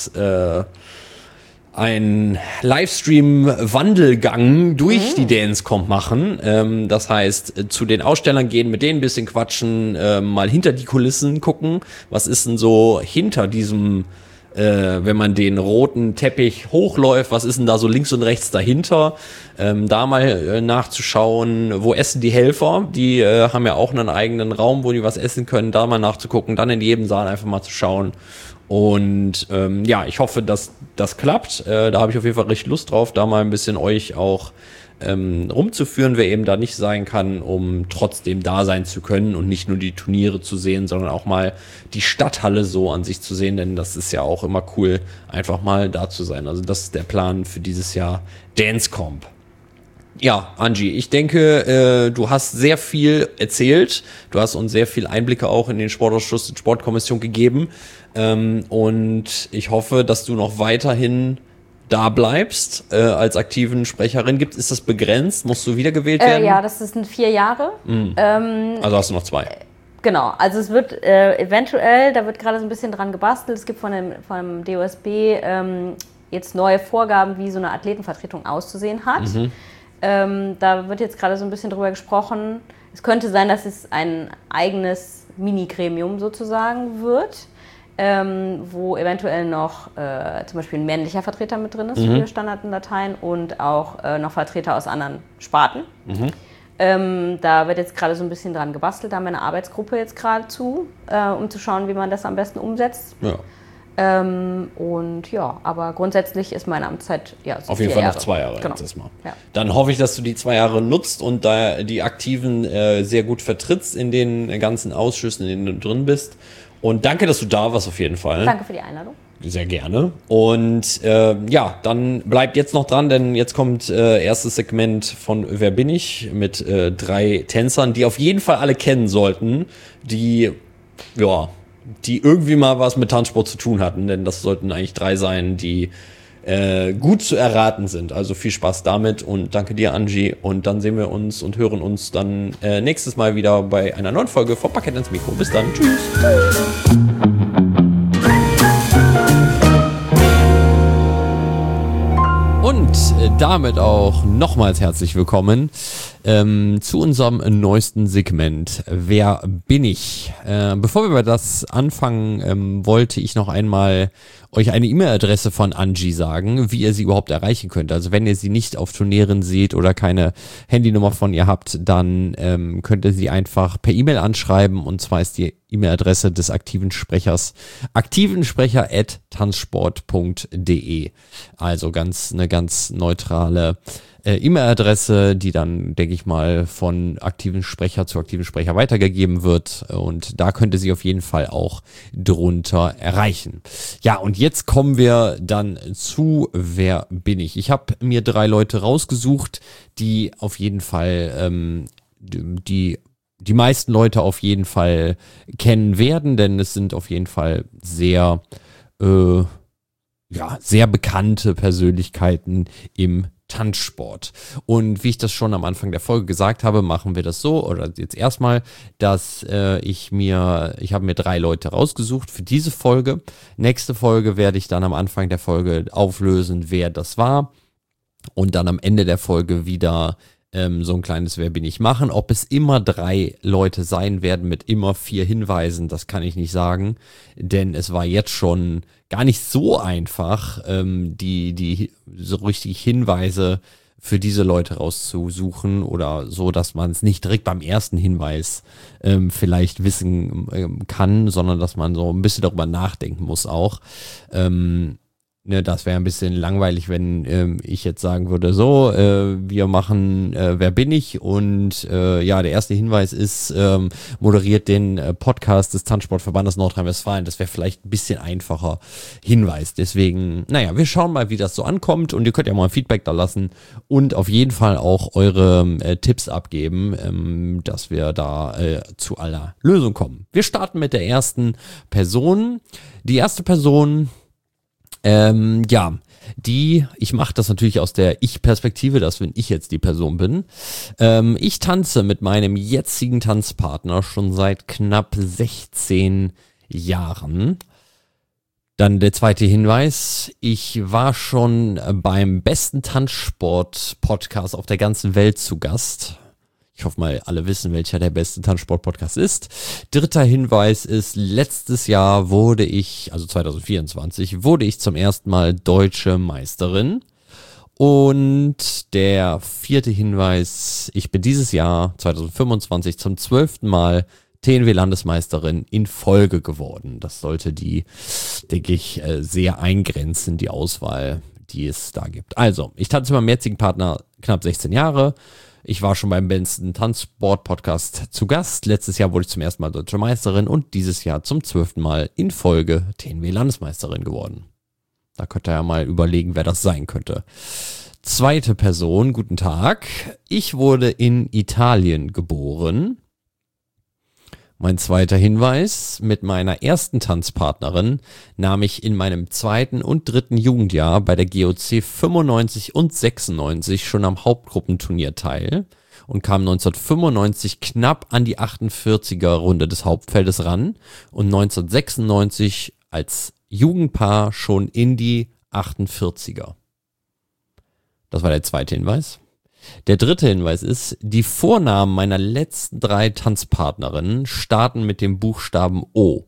ein Livestream-Wandelgang durch die Dancecom machen. Das heißt, zu den Ausstellern gehen, mit denen ein bisschen quatschen, mal hinter die Kulissen gucken. Was ist denn so hinter diesem, wenn man den roten Teppich hochläuft, was ist denn da so links und rechts dahinter? Da mal nachzuschauen, wo essen die Helfer? Die haben ja auch einen eigenen Raum, wo die was essen können. Da mal nachzugucken, dann in jedem Saal einfach mal zu schauen. Und ja, ich hoffe, dass das klappt. Da habe ich auf jeden Fall richtig Lust drauf, da mal ein bisschen euch auch rumzuführen, wer eben da nicht sein kann, um trotzdem da sein zu können und nicht nur die Turniere zu sehen, sondern auch mal die Stadthalle so an sich zu sehen, denn das ist ja auch immer cool, einfach mal da zu sein. Also das ist der Plan für dieses Jahr Dancecom. Ja, Angie, ich denke, du hast sehr viel erzählt. Du hast uns sehr viel Einblicke auch in den Sportausschuss und Sportkommission gegeben. Und ich hoffe, dass du noch weiterhin da bleibst als aktiven Sprecherin. Ist das begrenzt? Musst du wiedergewählt werden? Ja, das sind 4 Jahre. Also hast du noch 2. Genau, also es wird eventuell, da wird gerade so ein bisschen dran gebastelt. Es gibt von dem DOSB jetzt neue Vorgaben, wie so eine Athletenvertretung auszusehen hat. Da wird jetzt gerade so ein bisschen drüber gesprochen. Es könnte sein, dass es ein eigenes Mini-Gremium sozusagen wird, wo eventuell noch zum Beispiel ein männlicher Vertreter mit drin ist für Standard und Latein und auch noch Vertreter aus anderen Sparten. Da wird jetzt gerade so ein bisschen dran gebastelt, da haben wir eine Arbeitsgruppe jetzt gerade zu, um zu schauen, wie man das am besten umsetzt. Ja. Und ja, aber grundsätzlich ist meine Amtszeit auf jeden Fall noch 2 Jahre genau. Jetzt erstmal. Ja. Dann hoffe ich, dass du die 2 Jahre nutzt und da die Aktiven sehr gut vertrittst in den ganzen Ausschüssen, in denen du drin bist. Und danke, dass du da warst auf jeden Fall. Danke für die Einladung. Sehr gerne. Und ja, dann bleibt jetzt noch dran, denn jetzt kommt erstes Segment von Wer bin ich? Mit 3 Tänzern, die auf jeden Fall alle kennen sollten, die irgendwie mal was mit Tanzsport zu tun hatten, denn das sollten eigentlich 3 sein, die gut zu erraten sind. Also viel Spaß damit und danke dir, Angie. Und dann sehen wir uns und hören uns dann nächstes Mal wieder bei einer neuen Folge vom Parkett ins Mikro. Bis dann. Tschüss. Und damit auch nochmals herzlich willkommen zu unserem neuesten Segment. Wer bin ich? Bevor wir das anfangen, wollte ich noch einmal euch eine E-Mail-Adresse von Angie sagen, wie ihr sie überhaupt erreichen könnt. Also wenn ihr sie nicht auf Turnieren seht oder keine Handynummer von ihr habt, dann könnt ihr sie einfach per E-Mail anschreiben, und zwar ist die E-Mail-Adresse des aktiven Sprechers aktivensprecher@tanzsport.de. Also eine ganz neutrale E-Mail-Adresse, die dann, denke ich mal, von aktiven Sprecher zu aktiven Sprecher weitergegeben wird, und da könnt ihr sie auf jeden Fall auch drunter erreichen. Ja, und jetzt kommen wir dann zu Wer bin ich? Ich habe mir 3 Leute rausgesucht, die auf jeden Fall die meisten Leute auf jeden Fall kennen werden, denn es sind auf jeden Fall sehr ja, sehr bekannte Persönlichkeiten im Tanzsport. Und wie ich das schon am Anfang der Folge gesagt habe, machen wir das so, oder jetzt erstmal, dass ich habe mir 3 Leute rausgesucht für diese Folge. Nächste Folge werde ich dann am Anfang der Folge auflösen, wer das war. Und dann am Ende der Folge wieder so ein kleines Wer bin ich machen. Ob es immer 3 Leute sein werden mit immer 4 Hinweisen, das kann ich nicht sagen. Denn es war jetzt schon gar nicht so einfach, die so richtig Hinweise für diese Leute rauszusuchen oder so, dass man es nicht direkt beim ersten Hinweis vielleicht wissen kann, sondern dass man so ein bisschen darüber nachdenken muss auch. Das wäre ein bisschen langweilig, wenn ich jetzt sagen würde, so, wir machen Wer bin ich? Und ja, der erste Hinweis ist, moderiert den Podcast des Tanzsportverbandes Nordrhein-Westfalen. Das wäre vielleicht ein bisschen einfacher Hinweis. Deswegen, naja, wir schauen mal, wie das so ankommt. Und ihr könnt ja mal ein Feedback da lassen und auf jeden Fall auch eure Tipps abgeben, dass wir da zu aller Lösung kommen. Wir starten mit der ersten Person. Die erste Person, ich mache das natürlich aus der Ich-Perspektive, dass wenn ich jetzt die Person bin. Ich tanze mit meinem jetzigen Tanzpartner schon seit knapp 16 Jahren. Dann der zweite Hinweis, ich war schon beim besten Tanzsport-Podcast auf der ganzen Welt zu Gast. Ich hoffe mal, alle wissen, welcher der beste Tanzsport-Podcast ist. Dritter Hinweis ist, letztes Jahr wurde ich, also 2024, wurde ich zum ersten Mal deutsche Meisterin. Und der vierte Hinweis, ich bin dieses Jahr, 2025, zum 12. Mal TNW-Landesmeisterin in Folge geworden. Das sollte die, denke ich, sehr eingrenzen, die Auswahl, die es da gibt. Also, ich tanze mit meinem jetzigen Partner knapp 16 Jahre. Ich war schon beim besten Tanzsport-Podcast zu Gast. Letztes Jahr wurde ich zum ersten Mal deutsche Meisterin und dieses Jahr zum 12. Mal in Folge TNW-Landesmeisterin geworden. Da könnt ihr ja mal überlegen, wer das sein könnte. Zweite Person, guten Tag. Ich wurde in Italien geboren. Mein zweiter Hinweis, mit meiner ersten Tanzpartnerin nahm ich in meinem 2. und 3. Jugendjahr bei der GOC 95 und 96 schon am Hauptgruppenturnier teil und kam 1995 knapp an die 48er Runde des Hauptfeldes ran und 1996 als Jugendpaar schon in die 48er. Das war der zweite Hinweis. Der dritte Hinweis ist, die Vornamen meiner letzten 3 Tanzpartnerinnen starten mit dem Buchstaben O.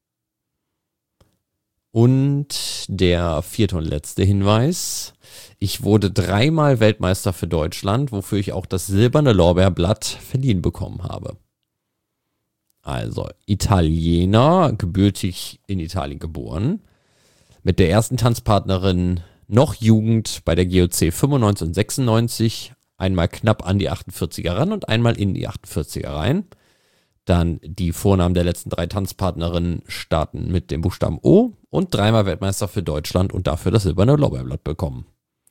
Und der vierte und letzte Hinweis, ich wurde 3-mal Weltmeister für Deutschland, wofür ich auch das silberne Lorbeerblatt verliehen bekommen habe. Also Italiener, gebürtig in Italien geboren, mit der ersten Tanzpartnerin noch Jugend bei der GOC 95 und 96, einmal knapp an die 48er ran und einmal in die 48er rein. Dann die Vornamen der letzten 3 Tanzpartnerinnen starten mit dem Buchstaben O und 3-mal Weltmeister für Deutschland und dafür das silberne Lorbeerblatt bekommen.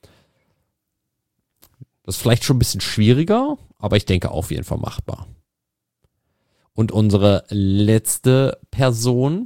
Das ist vielleicht schon ein bisschen schwieriger, aber ich denke auf jeden Fall machbar. Und unsere letzte Person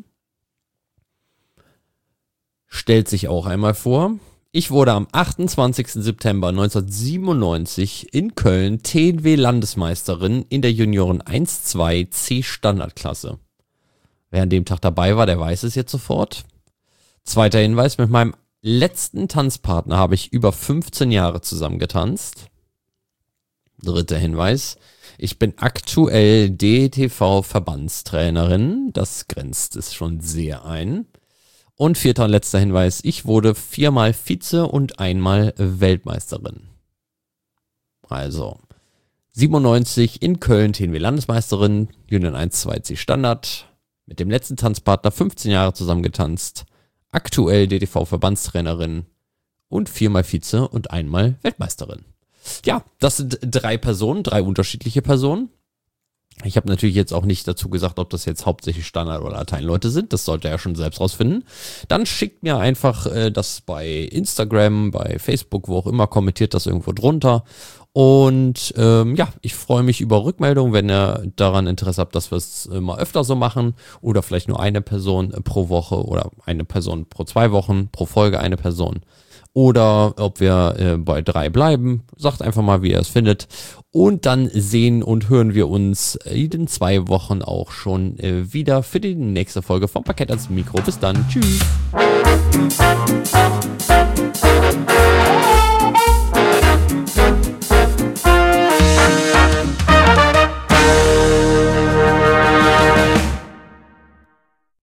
stellt sich auch einmal vor. Ich wurde am 28. September 1997 in Köln TNW-Landesmeisterin in der Junioren 1-2 C-Standardklasse. Wer an dem Tag dabei war, der weiß es jetzt sofort. Zweiter Hinweis, mit meinem letzten Tanzpartner habe ich über 15 Jahre zusammen getanzt. Dritter Hinweis, ich bin aktuell DTV-Verbandstrainerin. Das grenzt es schon sehr ein. Und vierter und letzter Hinweis, ich wurde 4-mal Vize und 1-mal Weltmeisterin. Also 97 in Köln TNW-Landesmeisterin, Junioren 1-2 C-Standard, mit dem letzten Tanzpartner 15 Jahre zusammen getanzt, aktuell DTV-Verbandstrainerin und 4-mal Vize und 1-mal Weltmeisterin. Ja, das sind 3 Personen, 3 unterschiedliche Personen. Ich habe natürlich jetzt auch nicht dazu gesagt, ob das jetzt hauptsächlich Standard- oder Lateinleute sind. Das sollte er ja schon selbst rausfinden. Dann schickt mir einfach das bei Instagram, bei Facebook, wo auch immer, kommentiert das irgendwo drunter. Und ich freue mich über Rückmeldungen, wenn ihr daran Interesse habt, dass wir es mal öfter so machen oder vielleicht nur eine Person pro Woche oder eine Person pro 2 Wochen, pro Folge eine Person. Oder ob wir bei 3 bleiben. Sagt einfach mal, wie ihr es findet. Und dann sehen und hören wir uns in 2 Wochen auch schon wieder für die nächste Folge vom Parkett ans Mikro. Bis dann. Tschüss.